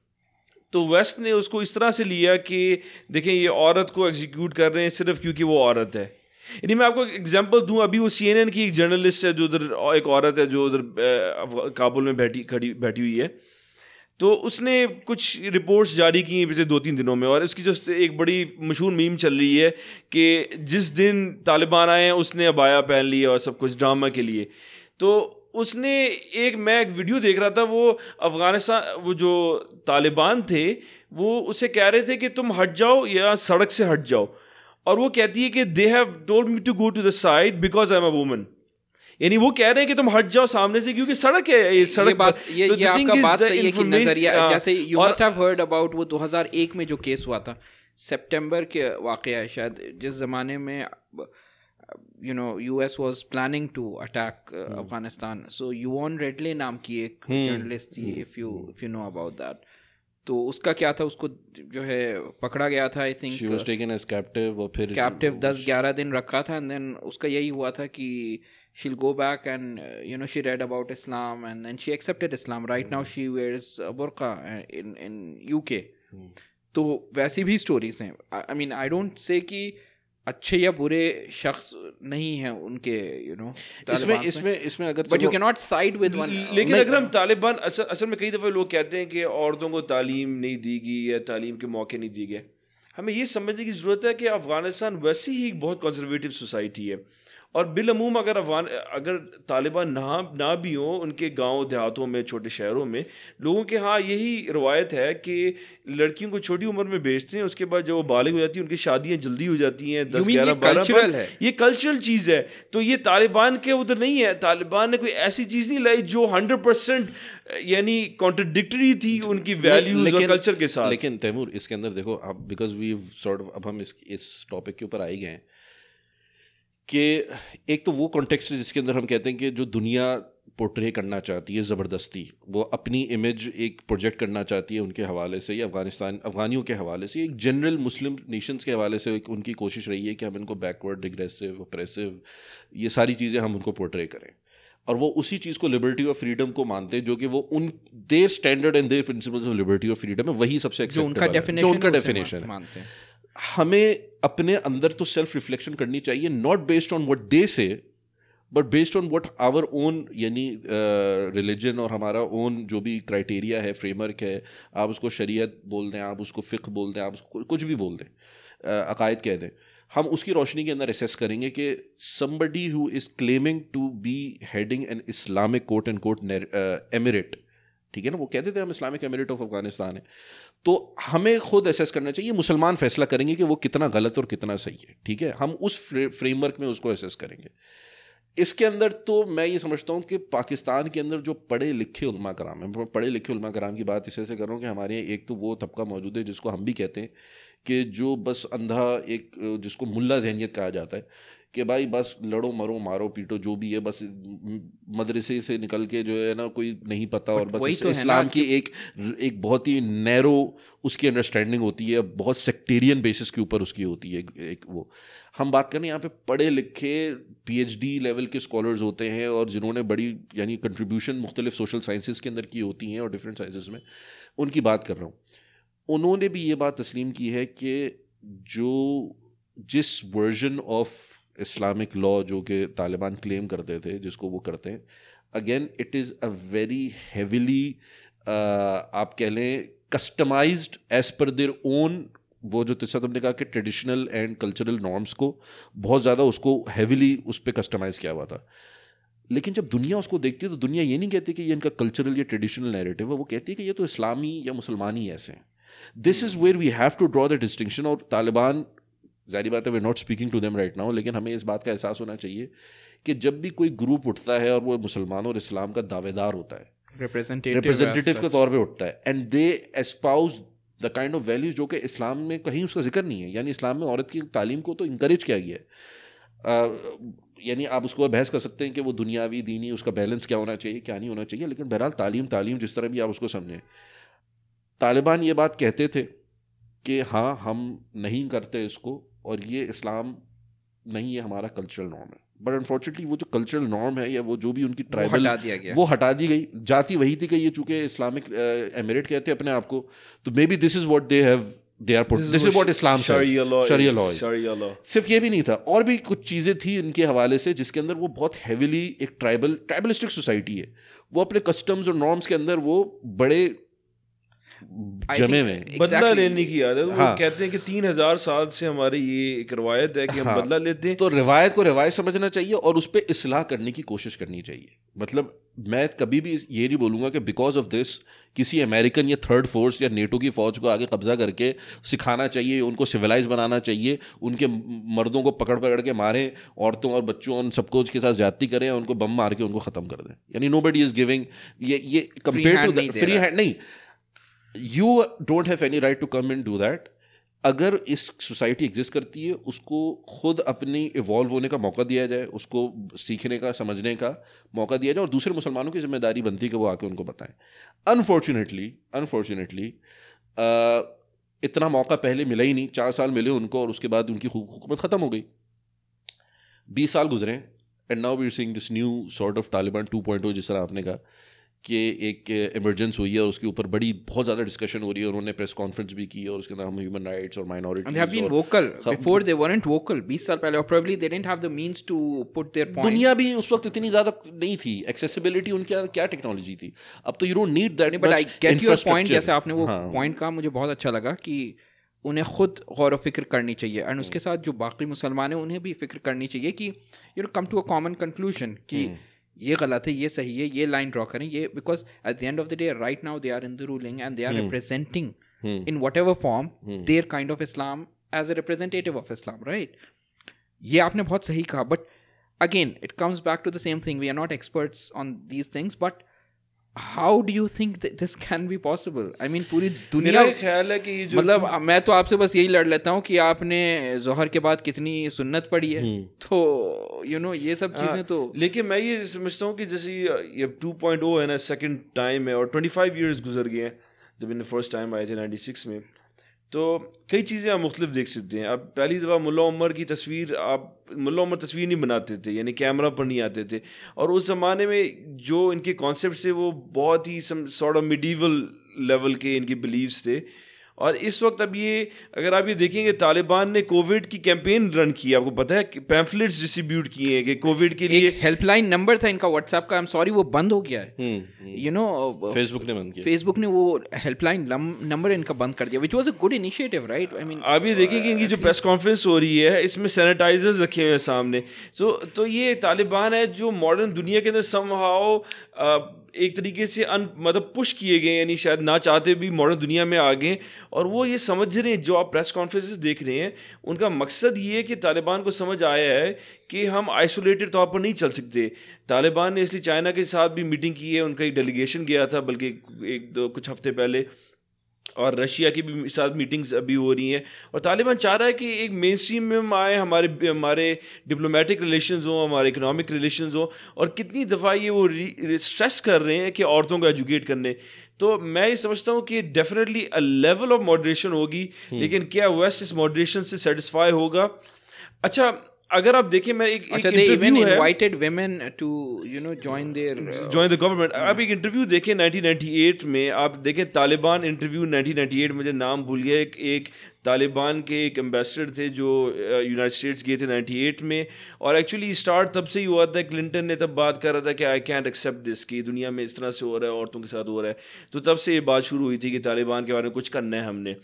तो वेस्ट ने उसको इस तरह से लिया कि देखें ये औरत को एग्जीक्यूट कर रहे हैं सिर्फ क्योंकि वो औरत है। यानी मैं आपको एग्जांपल दूं, अभी वो CNN की एक जर्नलिस्ट है जो उधर, एक औरत है जो उधर काबुल में बैठी हुई है, तो उसने कुछ रिपोर्ट्स जारी की पिछले 2-3 दिनों में, और इसकी जो एक बड़ी मशहूर मीम चल रही है कि जिस दिन तालिबान आए हैं उसने अबाया पहन लिया और सब कुछ ड्रामा के लिए। तो उसने मैं एक वीडियो देख रहा था, वो अफ़गानिस्तान, वो जो तालिबान थे वो उसे कह रहे थे कि तुम हट जाओ या सड़क से हट जाओ, और वो कहती है कि they have told me to go to the side because I am a woman. यानी वो कह रहे हैं कि तुम हट जाओ सामने से क्योंकि सड़क है, ये सड़क बात ये आपका बात सही है कि नजरिया, जैसे you must have heard about वो 2001 में जो केस हुआ था, सितंबर के वाकया है शायद, जिस ज़माने में you know US was planning to attack Afghanistan. So Yvonne Ridley नाम की एक जर्नलिस्ट थी, if you know about that. तो उसका क्या था, उसको जो है पकड़ा गया था, I think she was taken as captive, और फिर कैप्टिव 10-11 दिन रखा था, एंड देन उसका यही हुआ था कि she'll go back and you know she read about Islam and then she accepted Islam. Right now she wears a burqa in UK. तो वैसी भी स्टोरीज हैं। I mean I don't say कि अच्छे या बुरे शख्स नहीं हैं उनके, you know, इसमें अगर but you cannot side with one. लेकिन अगर हम तालिबान, असल में कई दफ़े लोग कहते हैं कि औरतों को तालीम नहीं दी गई या तालीम के मौके नहीं दिए गए। हमें ये समझने की ज़रूरत है कि अफ़गानिस्तान वैसे ही एक बहुत कंजर्वेटिव सोसाइटी है, और बिलअमूम अगर तालिबान ना भी हो, उनके गांव देहातों में, छोटे शहरों में लोगों के हाँ यही रवायत है कि लड़कियों को छोटी उम्र में भेजते हैं, उसके बाद जब वो बालिग हो जाती है उनकी शादियां जल्दी हो जाती हैं 10-11-12 है। ये कल्चरल चीज़ है, तो ये तालिबान के उधर नहीं है। तालिबान ने कोई ऐसी चीज़ नहीं लाई जो 100% यानी कॉन्ट्रडिक्टरी थी उनकी वैल्यूज और कल्चर के साथ। लेकिन तैमूर, इसके अंदर देखो आप, बिकॉज वी सॉर्ट ऑफ, अब हम इस टॉपिक के ऊपर आ ही गए कि एक तो वो कॉन्टेक्स्ट है जिसके अंदर हम कहते हैं कि जो दुनिया पोर्ट्रे करना चाहती है ज़बरदस्ती, वो अपनी इमेज एक प्रोजेक्ट करना चाहती है उनके हवाले से, या अफ़गानियों के हवाले से, एक जनरल मुस्लिम नेशंस के हवाले से उनकी कोशिश रही है कि हम इनको बैकवर्ड, डिग्रेसिव, ऑप्रेसिव, ये सारी चीज़ें हम उनको पोर्ट्रे करें। और वो उसी चीज़ को लिबर्टी और फ्रीडम को मानते हैं, जो कि वो उन their standard and their principles of liberty और फ्रीडम है, वही सबसे एक्सेप्टेबल है, जो उनका डेफिनेशन है। हमें अपने अंदर तो सेल्फ रिफ्लेक्शन करनी चाहिए, not based on what they say, but based on what our own, यानी रिलीजन और हमारा ओन जो भी क्राइटेरिया है, फ्रेमवर्क है, आप उसको शरीयत बोल दें, आप उसको फ़िक़्ह बोल दें, आप उसको कुछ भी बोल दें, अकायद कह दें, हम उसकी रोशनी के अंदर असेस करेंगे कि somebody who is claiming to be heading an Islamic quote unquote emirate, ठीक है ना, वो कहते थे हम इस्लामिक एमिरेट ऑफ अफगानिस्तान है, तो हमें खुद असेस करना चाहिए, मुसलमान फैसला करेंगे कि वो कितना गलत और कितना सही है, ठीक है, हम उस फ्रेमवर्क में उसको असेस करेंगे। इसके अंदर तो मैं ये समझता हूँ कि पाकिस्तान के अंदर जो पढ़े लिखे उलमा कराम हैं, पढ़े लिखे उलमा कराम की बात इससे कर रहा हूँ कि हमारे यहाँ एक तो वो तबका मौजूद है जिसको हम भी कहते हैं कि जो बस अंधा, एक जिसको मुल्ला ज़हनियत कहा जाता है कि भाई बस लड़ो मरो मारो पीटो जो भी है, बस मदरसे से निकल के जो है ना कोई नहीं पता, और बस तो इस्लाम की एक बहुत ही नैरो उसकी अंडरस्टैंडिंग होती है, बहुत सेक्टेरियन बेसिस के ऊपर उसकी होती है एक वो। हम बात करें यहाँ पे पढ़े लिखे PhD लेवल के स्कॉलर्स होते हैं और जिन्होंने बड़ी यानी कंट्रीब्यूशन मुख्तलिफ सोशल साइंसेस के अंदर की होती हैं और डिफरेंट साइंसेस में, उनकी बात कर रहा हूँ। उन्होंने भी ये बात तस्लीम की है कि जिस वर्जन ऑफ इस्लामिक लॉ जो कि तालिबान क्लेम करते थे, जिसको वो करते हैं, again it is a very heavily आप कह लें customised as per their own, वो जो जैसा तुमने कहा कि ट्रेडिशनल एंड कल्चरल नॉर्म्स को बहुत ज़्यादा उसको हेविली उस पर कस्टमाइज़ किया हुआ था। लेकिन जब दुनिया उसको देखती है तो दुनिया ये नहीं कहती कि ये इनका कल्चरल या ट्रेडिशनल नैरेटिव है, वो कहती है कि ये तो इस्लामी या मुसलमान ही ऐसे हैं। This is where we have to draw the distinction. और तालिबान, जारी बात है, we are not speaking to them right now, लेकिन हमें इस बात का एहसास होना चाहिए कि जब भी कोई ग्रुप उठता है और वो मुसलमानों और इस्लाम का दावेदार होता है, रिप्रेजेंटेटिव के तौर पे उठता है, and they espouse the kind of values जो कि इस्लाम में कहीं उसका जिक्र नहीं है, यानी इस्लाम में औरत की तालीम को तो इंकरेज किया गया है, यानी आप उसको बहस कर सकते हैं कि वो दुनियावी दीनी उसका बैलेंस क्या होना चाहिए क्या नहीं होना चाहिए, लेकिन बहरहाल तालीम जिस तरह भी आप उसको समझें। तालिबान ये बात कहते थे कि हाँ हम नहीं करते इसको और ये इस्लाम नहीं है, हमारा कल्चरल नॉर्म है, बट अनफॉर्चुनेटली वो जो कल्चरल नॉर्म है या वो जो भी उनकी ट्राइबल वो हटा दी गई। जाति वही थी कि ये चूंकि इस्लामिक एमिरेट कहते हैं अपने आप को, तो maybe this is what they are put, this is what Islam sharia law. सिर्फ ये भी नहीं था, और भी कुछ चीज़ें थी इनके हवाले से जिसके अंदर वो बहुत हेविली एक ट्राइबलिस्टिक सोसाइटी है, वो अपने कस्टम्स और नॉर्म्स के अंदर वो बड़े जमे में बदला लेने की आदत। वो कहते हैं कि 3000 साल से हमारी ये एक रवायत है कि हम बदला लेते हैं, तो रिवायत को रिवायत समझना चाहिए और उस पर इस्लाह करने की कोशिश करनी चाहिए। मतलब मैं कभी भी ये नहीं बोलूँगा कि बिकॉज ऑफ दिस किसी अमेरिकन या थर्ड फोर्स या नेटो की फ़ौज को आगे कब्जा करके सिखाना चाहिए, उनको सिविलाइज बनाना चाहिए, उनके मर्दों को पकड़ पकड़ के मारें, औरतों और बच्चों उन सबको उसके साथ ज्यादती करें, उनको बम मार के उनको ख़त्म कर दें। यानी नोबडी इज़ गिविंग ये कंपेयर टू फ्री हैंड नहीं, you don't have any right to come and do that। अगर इस सोसाइटी एग्जिस्ट करती है उसको खुद अपनी इवॉल्व होने का मौका दिया जाए, उसको सीखने का समझने का मौका दिया जाए, और दूसरे मुसलमानों की जिम्मेदारी बनती है कि वो आके उनको बताएं। अनफॉर्चुनेटली इतना मौका पहले मिला ही नहीं, 4 साल मिले उनको और उसके बाद उनकी हुकूमत ख़त्म हो गई। 20 साल गुजरे and now we are seeing this new sort of Taliban 2.0, जिस तरह आपने कहा कि एक इमरजेंस हुई है और उसके ऊपर बहुत ज़्यादा डिस्कशन हो रही है, और उन्होंने प्रेस कॉन्फ्रेंस भी की और उसके अंदर हम ह्यूमन राइट्स और minorities, they have been vocal before they weren't vocal 20 साल पहले, और probably they didn't have the means to put their point। दुनिया भी उस वक्त इतनी ज़्यादा नहीं थी, एक्सेसिबिलिटी उनकी क्या टेक्नोलॉजी थी, अब तो you don't need that much infrastructure। जैसे आपने वो पॉइंट कहा, मुझे बहुत अच्छा लगा कि उन्हें खुद गौर व फिक्र करनी चाहिए, एंड उसके साथ जो बाकी मुसलमान हैं उन्हें भी फिक्र करनी चाहिए कि you know come to a common conclusion कि ये गलत है, ये सही है, ये लाइन ड्रॉ करें, ये because at the end of the day right now they are in the ruling and they are representing in whatever form their kind of Islam as a representative of Islam, right. ये आपने बहुत सही कहा, but again it comes back to the same thing, we are not experts on these things, but how do you think this can be possible? I mean पूरी दुनिया, मेरा ख्याल है कि ये जो मतलब मैं तो आपसे बस यही लड़ लेता हूँ कि आपने जोहर के बाद कितनी सुन्नत पढ़ी है, तो यू नो ये सब चीज़ें तो। लेकिन मैं ये समझता हूँ कि जैसे ये 2.0 है ना, सेकंड टाइम है और 25 इयर्स गुजर गए हैं जब इन्हें फर्स्ट टाइम आए थे 96 में, तो कई चीज़ें आप मुख्तलिफ देख सकते हैं। अब पहली दफ़ा मुल्ला उमर की तस्वीर, मुल्ला उमर तस्वीर नहीं बनाते थे, यानी कैमरा पर नहीं आते थे, और उस ज़माने में जो इनके कॉन्सेप्ट थे वो बहुत ही सॉर्ट ऑफ मिडीवल लेवल के इनके बिलीव्स थे, और इस वक्त अब ये अगर आप ये देखेंगे तालिबान ने कोविड की कैंपेन रन की, आपको पता है, पैम्फलेट्स डिस्ट्रीब्यूट किए हैं कि कोविड के लिए एक हेल्पलाइन नंबर था इनका व्हाट्सएप का, आई एम सॉरी वो बंद हो गया है, यू नो फेसबुक ने बंद किया, फेसबुक ने वो हेल्पलाइन नंबर इनका बंद कर दिया, which was a good initiative, right? I mean आप ये देखिए कि इनकी जो प्रेस कॉन्फ्रेंस हो रही है इसमें सैनिटाइजर्स रखे हुए हैं सामने। तो ये तालिबान है जो मॉडर्न दुनिया के अंदर समहाउ एक तरीके से मतलब पुश किए गए, यानी शायद ना चाहते भी मॉडर्न दुनिया में आ गए, और वो ये समझ रहे हैं, जो आप प्रेस कॉन्फ्रेंसेस देख रहे हैं उनका मकसद ये है कि तालिबान को समझ आया है कि हम आइसोलेटेड तौर पर नहीं चल सकते। तालिबान ने इसलिए चाइना के साथ भी मीटिंग की है, उनका एक डेलीगेशन गया था बल्कि कुछ हफ्ते पहले, और रशिया की भी साथ मीटिंग्स अभी हो रही हैं, और तालिबान चाह रहा है कि एक मेन स्ट्रीम में हम आए, हमारे डिप्लोमेटिक रिलेशंस हो, हमारे इकोनॉमिक रिलेशंस हो, और कितनी दफ़ा ये वो स्ट्रेस कर रहे हैं कि औरतों को एजुकेट करने। तो मैं ये समझता हूँ कि definitely a level of moderation होगी, लेकिन क्या वेस्ट इस मॉडरेशन से सेटिस्फाई होगा? अच्छा, अगर आप देखें, मैं एक इंटरव्यू है, invited women to join the government. आप एक इंटरव्यू देखें 1998 में, आप देखें तालिबान इंटरव्यू 1998, मुझे नाम भूल गया, एक तालिबान के एक एम्बेसडर थे जो यूनाइटेड स्टेट्स गए थे 98 में, और एक्चुअली स्टार्ट तब से ही हुआ था। क्लिंटन ने तब बात कर रहा था कि आई कैंट एक्सेप्ट दिस, कि दुनिया में इस तरह से हो रहा है, औरतों के साथ हो रहा है। तो तब से ये बात शुरू हुई थी कि तालिबान के बारे में कुछ करना है हमने।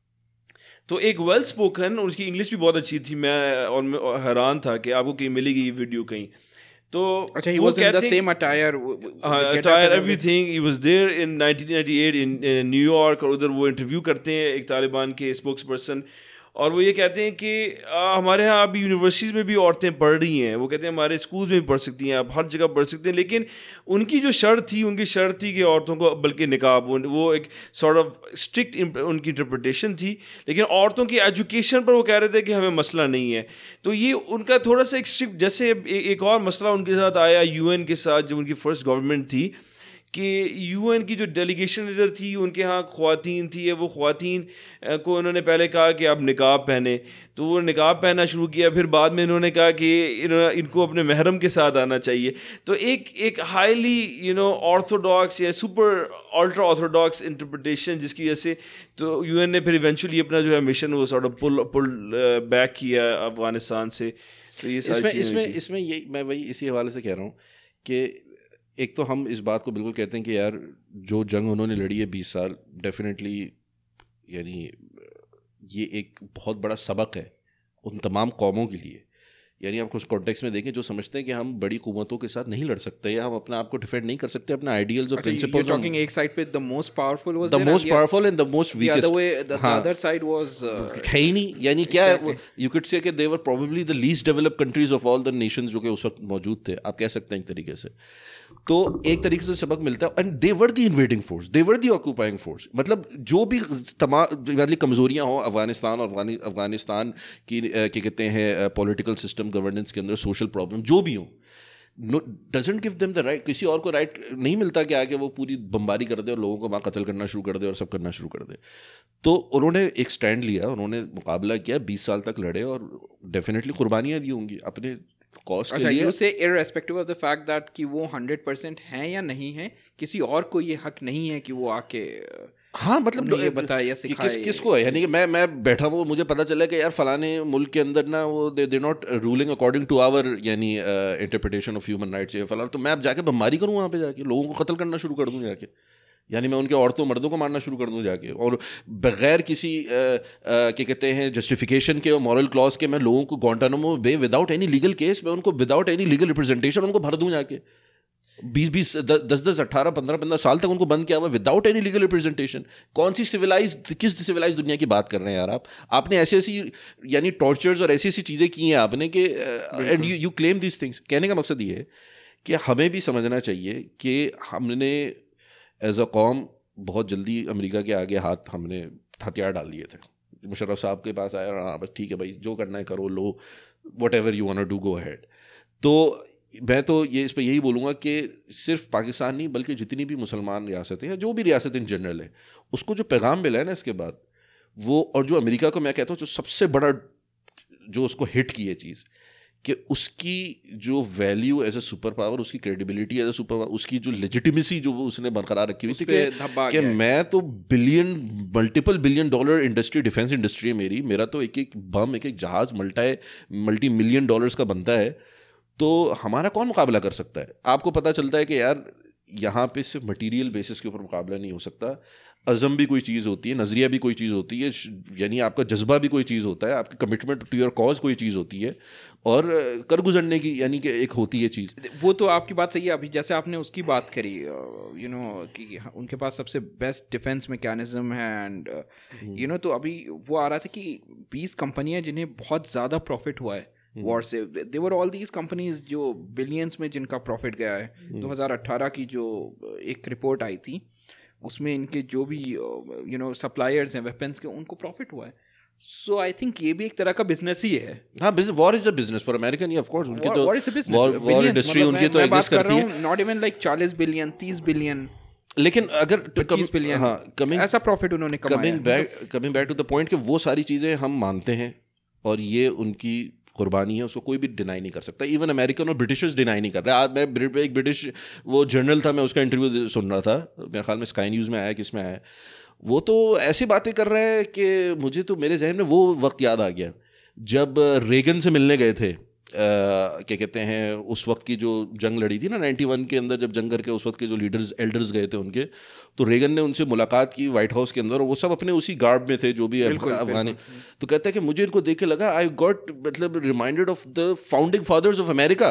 तो एक वेल स्पोकन, उसकी इंग्लिश भी बहुत अच्छी थी, मैं हैरान था कि आपको कहीं मिलेगी ये वीडियो कहीं। तो अच्छा, he was in the same attire, everything, he was there in 1998 in New York, और उधर वो इंटरव्यू करते हैं एक तालिबान के स्पोक्स पर्सन, और वो ये कहते हैं कि हमारे यहाँ अभी यूनिवर्सिटीज़ में भी औरतें पढ़ रही हैं, वो कहते हैं हमारे स्कूल्स में भी पढ़ सकती हैं, आप हर जगह पढ़ सकते हैं, लेकिन उनकी जो शर्त थी कि औरतों को बल्कि निकाब, वो एक सॉर्ट ऑफ स्ट्रिक्ट उनकी इंटरप्रिटेशन थी, लेकिन औरतों की एजुकेशन पर वो कह रहे थे कि हमें मसला नहीं है। तो ये उनका थोड़ा सा एक स्ट्रिक्ट, जैसे एक और मसला उनके साथ आया यूएन के साथ, जब उनकी फर्स्ट गवर्नमेंट थी, कि यूएन की जो डेलीगेशन इधर थी उनके यहाँ ख़वातीन थी, वो ख़वातीन को उन्होंने पहले कहा कि आप निकाब पहने, तो वो निकाब पहनना शुरू किया, फिर बाद में इन्होंने कहा कि इनको अपने महरम के साथ आना चाहिए। तो एक हाईली ऑर्थोडॉक्स या सुपर अल्ट्रा ऑर्थोडॉक्स इंटरप्रिटेशन, जिसकी वजह से तो यूएन ने फिर इवेंचुअली अपना जो है मिशन वो सॉर्ट ऑफ पुल बैक किया अफगानिस्तान से। तो ये इसमें ये मैं वही इसी हवाले से कह रहा हूँ कि एक तो हम इस बात को बिल्कुल कहते हैं कि यार जो जंग उन्होंने लड़ी है 20 साल, डेफिनेटली यानी ये एक बहुत बड़ा सबक है उन तमाम कौमों के लिए। यानी आप उस कॉन्टेक्स्ट में देखें, जो समझते हैं कि हम बड़ी हुकूमतों के साथ नहीं लड़ सकते या हम अपने आप को डिफेंड नहीं कर सकते, अपना आइडियल्स और प्रिंसिपल्स। टॉकिंग एक साइड पे the most powerful was the most powerful and the most weakest, the other side was है ही नहीं। यानी क्या यू कुड से कि they were probably the least developed countries of all the nations जो कि उस वक्त मौजूद थे, आप कह सकते हैं एक तरीके से। तो एक तरीके से सबक मिलता है, and they were the invading force, they were the occupying force. मतलब जो भी तमाम कमजोरियां हो अफगानिस्तान और अफगानिस्तान की क्या कहते हैं पॉलिटिकल सिस्टम, गवर्नेंस के अंदर सोशल प्रॉब्लम जो भी हो, doesn't give them the right. किसी और को राइट नहीं मिलता कि आके वो पूरी बमबारी कर दे और लोगों को वहाँ कत्ल करना शुरू कर दे और सब करना शुरू कर दे। तो उन्होंने एक स्टैंड लिया, उन्होंने मुकाबला किया, 20 साल तक लड़े और डेफिनेटली कुर्बानियाँ दी होंगी अपने कॉस्ट के लिए। You say irrespective of the fact that कि वो 100% हैं या नहीं है, किसी और को ये हक नहीं है कि वो आके हाँ मतलब ये बताए या सिखाए किसको है। यानी कि मैं बैठा हूँ, मुझे पता चला कि यार फलाने मुल्क के अंदर ना वो they not ruling according to our यानी इंटरप्रिटेशन ऑफ ह्यूमन राइट्स, फलाना, तो मैं अब जाके बमबारी करूँ वहाँ पे जाके, लोगों को कत्ल करना शुरू कर दूँ जाके, यानी मैं उनके औरतों मर्दों को मारना शुरू कर दूँ जाके, और बगैर किसी क्या कहते हैं जस्टिफिकेशन के और मॉरल क्लॉज के मैं लोगों को Guantanamo Bay without any legal case, मैं उनको विदाउट एनी लीगल रिप्रेजेंटेशन उनको भर दूँ जाके, 20-20, 10-10, 18, 15-15 साल तक उनको बंद किया हुआ विदाउट एनी लीगल रिप्रेजेंटेशन। कौन सी किस सिविलाइज दुनिया की बात कर रहे हैं यार आपने ऐसी ऐसी यानी टॉर्चर्स और ऐसी ऐसी चीज़ें की हैं आपने कि and you claim this things. कहने का मकसद ये है कि हमें भी समझना चाहिए कि हमने एज अ कौम बहुत जल्दी अमेरिका के आगे हमने हथियार डाल दिए थे। मुशर्रफ साहब के पास आया, हाँ बस ठीक है भाई, जो करना है करो, लो whatever you want to do, go ahead. तो मैं तो ये इस पर यही बोलूँगा कि सिर्फ पाकिस्तान नहीं बल्कि जितनी भी मुसलमान रियासतें हैं, जो भी रियासत इन जनरल है, उसको जो पैगाम मिला है ना इसके बाद वो, और जो अमेरिका को मैं कहता हूँ जो सबसे बड़ा जो उसको हिट की है चीज़, कि उसकी जो value as a super power, उसकी credibility as a super power, उसकी जो लेजिटिमेसी जो उसने बरकरार रखी हुई थी कि मैं तो multiple billion dollar industry, defence industry है मेरा तो एक बम, एक जहाज मल्टी मिलियन डॉलर्स का बनता है, तो हमारा कौन मुकाबला कर सकता है? आपको पता चलता है कि यार यहाँ पे सिर्फ मटेरियल बेसिस के ऊपर मुकाबला नहीं हो सकता, अज़म भी कोई चीज़ होती है, नज़रिया भी कोई चीज़ होती है, यानी आपका जज्बा भी कोई चीज़ होता है, आपकी कमिटमेंट टू योर कॉज कोई चीज़ होती है, और कर गुजरने की यानी कि एक होती है चीज़। वो तो आपकी बात सही है। अभी जैसे आपने उसकी बात करी कि उनके पास सबसे बेस्ट डिफेंस मैकेनिज्म है एंड तो अभी वो आ रहा था कि 20 कंपनियां जिन्हें बहुत ज़्यादा प्रॉफिट हुआ है वॉर से, देवर ऑल दीज कंपनीज जो बिलियंस में जिनका प्रॉफिट गया है। 2018 की जो एक रिपोर्ट आई थी उसमें इनके जो भी सप्लायर्स हैं वेपन्स के, उनको प्रॉफिट हुआ है। सो आई थिंक ये भी एक तरह का बिजनेस ही है। हाँ, war is a business for American, of course उनकी तो war is a business, war industry उनकी तो एग्जिस्ट करती है, not even like 40 billion 30 billion, लेकिन अगर 25 बिलियन, हाँ, ऐसा प्रॉफिट उन्होंने कमाया। Coming back to the point कि वो सारी चीज़ें हम मानते हैं और ये उनकी कुर्बानी है, उसको कोई भी डिनाई नहीं कर सकता। इवन अमेरिकन और ब्रिटिशर्स डिनाई नहीं कर रहे। आज मैं एक ब्रिटिश वो जर्नल था, मैं उसका इंटरव्यू सुन रहा था, मेरे ख्याल में स्काई न्यूज़ में आया, किसमें आया, वो तो ऐसी बातें कर रहे हैं कि मुझे तो मेरे जहन में वो वक्त याद आ गया जब रेगन से मिलने गए थे, क्या कहते हैं, उस वक्त की जो जंग लड़ी थी ना 91 के अंदर, जब जंग करके उस वक्त के जो एल्डर्स गए थे उनके, तो रेगन ने उनसे मुलाकात की व्हाइट हाउस के अंदर, और वो सब अपने उसी गार्ड में थे जो भी अफगानी। तो कहते हैं कि मुझे इनको देख के लगा आई गॉट मतलब reminded of the founding fathers of America.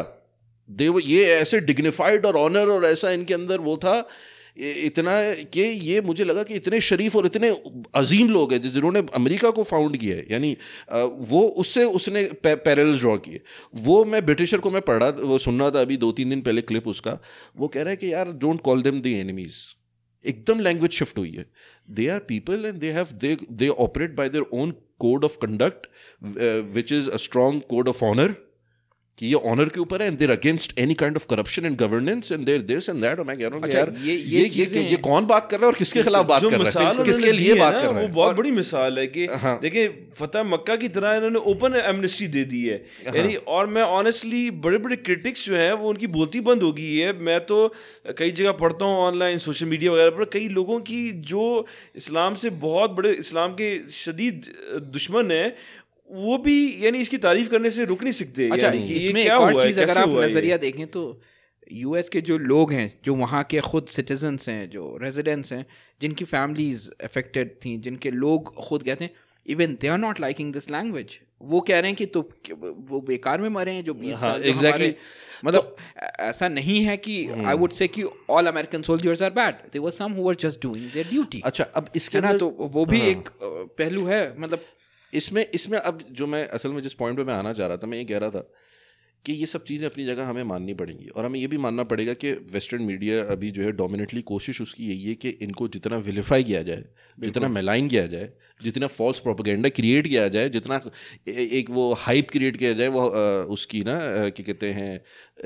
ये ऐसे डिग्निफाइड और ऑनर और ऐसा इनके अंदर वो था इतना कि ये मुझे लगा कि इतने शरीफ और इतने अजीम लोग हैं जिन्होंने अमेरिका को फाउंड किया है, यानी वो उससे उसने पैरेलल्स ड्रॉ किए। वो मैं ब्रिटिशर को मैं वो सुन रहा था अभी 2-3 दिन पहले क्लिप उसका, वो कह रहा है कि यार don't call them the enemies. एकदम लैंग्वेज शिफ्ट हुई है। They are people and they operate by their own code of conduct which is a strong code of honour, कि ये ऑनर के ऊपर है, and they're against any kind of corruption and governance and they're this and that. और मैं कह रहा हूं कि यार ये कौन बात कर रहा है और किसके खिलाफ बात कर रहा है, किसके लिए बात कर रहा है। वो बहुत बड़ी मिसाल है कि देखिए फतह मक्का की तरह इन्होंने ओपन एमनेस्टी दे दी है, यानी। और मैं ऑनेस्टली बड़े बड़े क्रिटिक्स जो हैं वो उनकी बोलती बंद हो गई है। मैं तो कई जगह पढ़ता हूँ ऑनलाइन सोशल मीडिया वगैरह पर, कई लोगों की जो इस्लाम से बहुत बड़े, इस्लाम के शदीद दुश्मन है, वो भी यानी इसकी तारीफ करने से रुक नहीं सकते। अच्छा, इसमें एक और चीज़ अगर आप नज़रिया देखें तो यूएस के जो लोग हैं, जो वहाँ के खुद सिटीजन्स हैं, जो रेजिडेंट्स हैं, जिनकी फैमिलीज अफेक्टेड थी, जिनके लोग खुद कहते हैं even they are not liking this language. वो कह रहे हैं कि तो वो बेकार में मरे हैं जो 20 साल। एग्जैक्टली, मतलब ऐसा नहीं है कि आई वुड से कि all American soldiers are bad, there were some who were just doing their duty. अच्छा, अब इसके ना तो वो भी एक पहलू है। मतलब इसमें अब जो मैं असल में जिस पॉइंट पे मैं आना चाह रहा था, मैं ये कह रहा था कि ये सब चीज़ें अपनी जगह हमें माननी पड़ेंगी, और हमें ये भी मानना पड़ेगा कि वेस्टर्न मीडिया अभी जो है डोमिनेटली कोशिश उसकी यही है कि इनको जितना विलिफाई किया जाए, जितना मेलाइन किया जाए, जितना फॉल्स प्रोपेगेंडा क्रिएट किया जाए, जितना एक वो हाइप क्रिएट किया जाए, वो उसकी ना क्या कहते हैं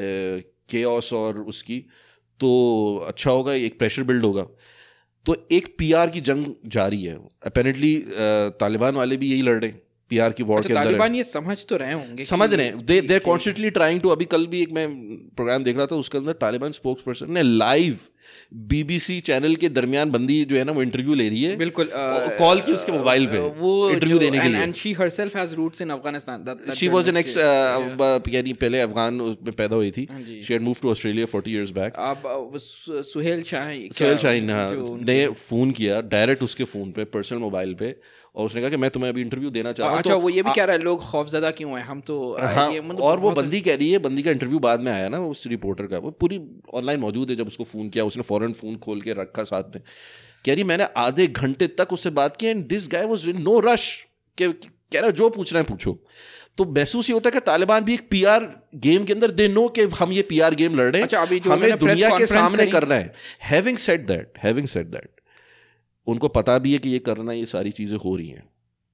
केओस और उसकी, तो अच्छा होगा, एक प्रेशर बिल्ड होगा। तो एक पीआर की जंग जारी है। अपेरेंटली तालिबान वाले भी यही लड़ रहे हैं पीआर की वॉर के अंदर। तालिबान ये समझ तो रहे होंगे, समझ रहे हैं, they are constantly trying to. अभी कल भी एक मैं प्रोग्राम देख रहा था, उसके अंदर तालिबान स्पोक्स पर्सन ने लाइव बीबीसी चैनल के दरमियान बंदी जो है ना वो इंटरव्यू ले रही है, बिल्कुल कॉल की उसके मोबाइल पे वो इंटरव्यू देने के लिए। And she herself has roots in Afghanistan, she was an ex, यानी पहले अफगान में पैदा हुई थी, she had moved to Australia 40 years back. अब सुहेल शाहीन ने फोन किया डायरेक्ट उसके फोन पे, पर्सनल मोबाइल पे, और उसने कहा कि मैं तुम्हें अभी इंटरव्यू देना चाह रहा हूं। अच्छा, वो ये भी कह रहा है लोग खौफजदा क्यों हैं, हम तो और वो बंदी कह रही है, बंदी का इंटरव्यू बाद में आया ना उस रिपोर्टर का, वो पूरी ऑनलाइन मौजूद है, जब उसको फ़ोन किया उसने फ़ौरन फ़ोन खोल के रखा साथ में। कह रही मैंने आधे घंटे तक उससे बात की and this guy was in no rush, कह रहा जो पूछना है पूछो। तो महसूस ये होता है कि तालिबान भी एक पीआर गेम के अंदर दे नो कि हम ये पीआर गेम लड़ रहे हैं। अच्छा, अभी जो हमें दुनिया के सामने करना है। हैविंग सेड दैट उनको पता भी है कि ये करना, ये सारी चीज़ें हो रही हैं,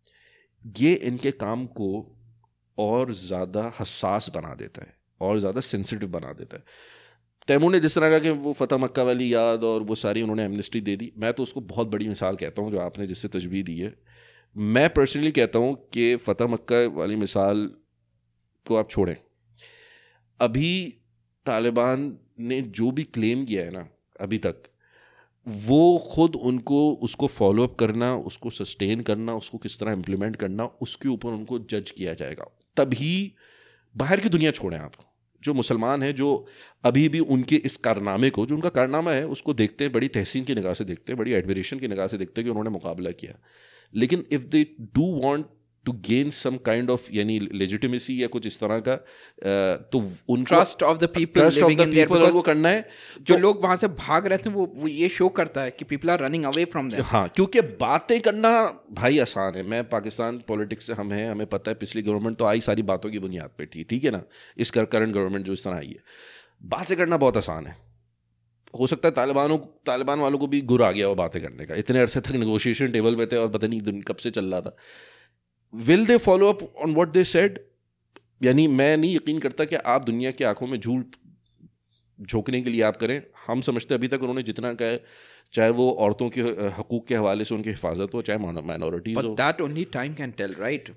ये इनके काम को और ज़्यादा हसास बना देता है और ज़्यादा सेंसिटिव बना देता है। तैमूर ने जिस तरह का कि वो फतह मक्का वाली याद और वो सारी उन्होंने एमनेस्टी दे दी, मैं तो उसको बहुत बड़ी मिसाल कहता हूँ जो आपने जिससे तजवीज़ दी है। मैं पर्सनली कहता हूँ कि फतह मक्का वाली मिसाल को आप छोड़ें, अभी तालिबान ने जो भी क्लेम किया है ना अभी तक, वो खुद उनको उसको फॉलोअप करना, उसको सस्टेन करना, उसको किस तरह इम्प्लीमेंट करना, उसके ऊपर उनको जज किया जाएगा। तभी बाहर की दुनिया छोड़ें आप, जो मुसलमान हैं, जो अभी भी उनके इस कारनामे को, जो उनका कारनामा है, उसको देखते हैं, बड़ी तहसीन की निगाह से देखते हैं, बड़ी एडमिरेशन की निगाह से देखते हैं कि उन्होंने मुकाबला किया। लेकिन if they do want to gain some kind of यानी लेजिटिमेसी या कुछ इस तरह का, तो उनको trust of the people living in there, वो करना है। जो लोग वहां से भाग रहे थे वो ये शो करता है कि people are running away from them. हाँ, क्योंकि बातें करना भाई आसान है। मैं पाकिस्तान पॉलिटिक्स से हम हैं, हमें पता है पिछली गवर्नमेंट तो आई सारी बातों की बुनियाद पे थी, ठीक है ना। इस करंट गवर्नमेंट जो इस तरह आई है, बातें करना बहुत आसान है। हो सकता है तालिबान वालों को भी गुर आ गया वो बातें करने का, इतने अरसे तक नेगोशिएशन टेबल पे थे और पता नहीं कब से चल रहा था। Will they follow up on what they said? यानी मैं नहीं यकीन करता कि आप दुनिया की आंखों में झूठ झोंकने के लिए आप करें। हम समझते हैं अभी तक उन्होंने जितना कहा है, चाहे वो औरतों के हकूक के हवाले से उनकी हिफाजत हो, चाहे माइनॉरिटीज हो, that only time can tell, right?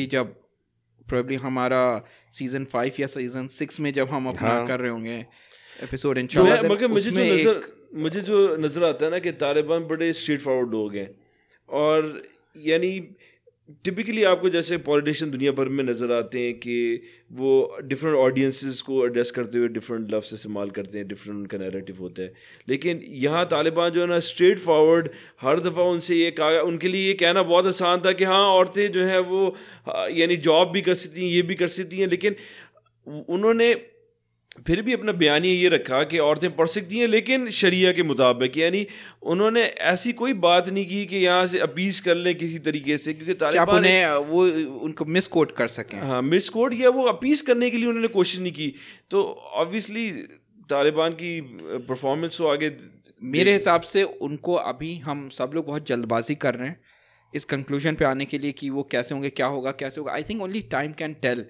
Probably हमारा सीजन 5 या सीजन 6 में जब हम अपना कर रहे होंगे एपिसोड इंशाल्लाह, मगर मुझे जो नजर आता है ना कि तालिबान बड़े स्ट्रेट फॉरवर्ड लोग हैं, और यानी टिपिकली आपको जैसे पॉलिटिशियन दुनिया भर में नज़र आते हैं कि वो डिफरेंट ऑडियंसेस को एड्रेस करते हुए डिफरेंट लफ्ज़ इस्तेमाल करते हैं, डिफरेंट उनका नैरेटिव होता है। लेकिन यहाँ तालिबान जो है ना स्ट्रेट फॉरवर्ड, हर दफ़ा उनसे ये कहा, उनके लिए ये कहना बहुत आसान था कि हाँ औरतें जो हैं वो यानी जॉब भी कर सकती हैं, ये भी कर सकती हैं, लेकिन उन्होंने फिर भी अपना बयानिया ये रखा कि औरतें पढ़ सकती हैं लेकिन शरिया के मुताबिक। यानी उन्होंने ऐसी कोई बात नहीं की कि यहाँ से अपीज कर लें किसी तरीके से, क्योंकि तालिबान ने वो उनको मिस कोट कर सकें, हाँ मिस कोट, या वो अपीज करने के लिए उन्होंने कोशिश नहीं की। तो ऑब्वियसली तालिबान की परफॉर्मेंस तो आगे, मेरे हिसाब से उनको अभी हम सब लोग बहुत जल्दबाजी कर रहे हैं इस कंक्लूजन पे आने के लिए कि वो कैसे होंगे, क्या होगा, कैसे होगा। I think only time can tell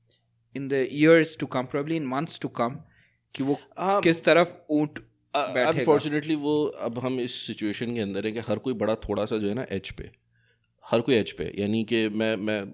in the years to come, probably in months to come, कि वो किस तरफ ऊंट बैठेगा। अनफॉर्चुनेटली वो अब हम इस सिचुएशन के अंदर है कि हर कोई बड़ा थोड़ा सा जो है ना एज पे, हर कोई एज पे, यानी कि मैं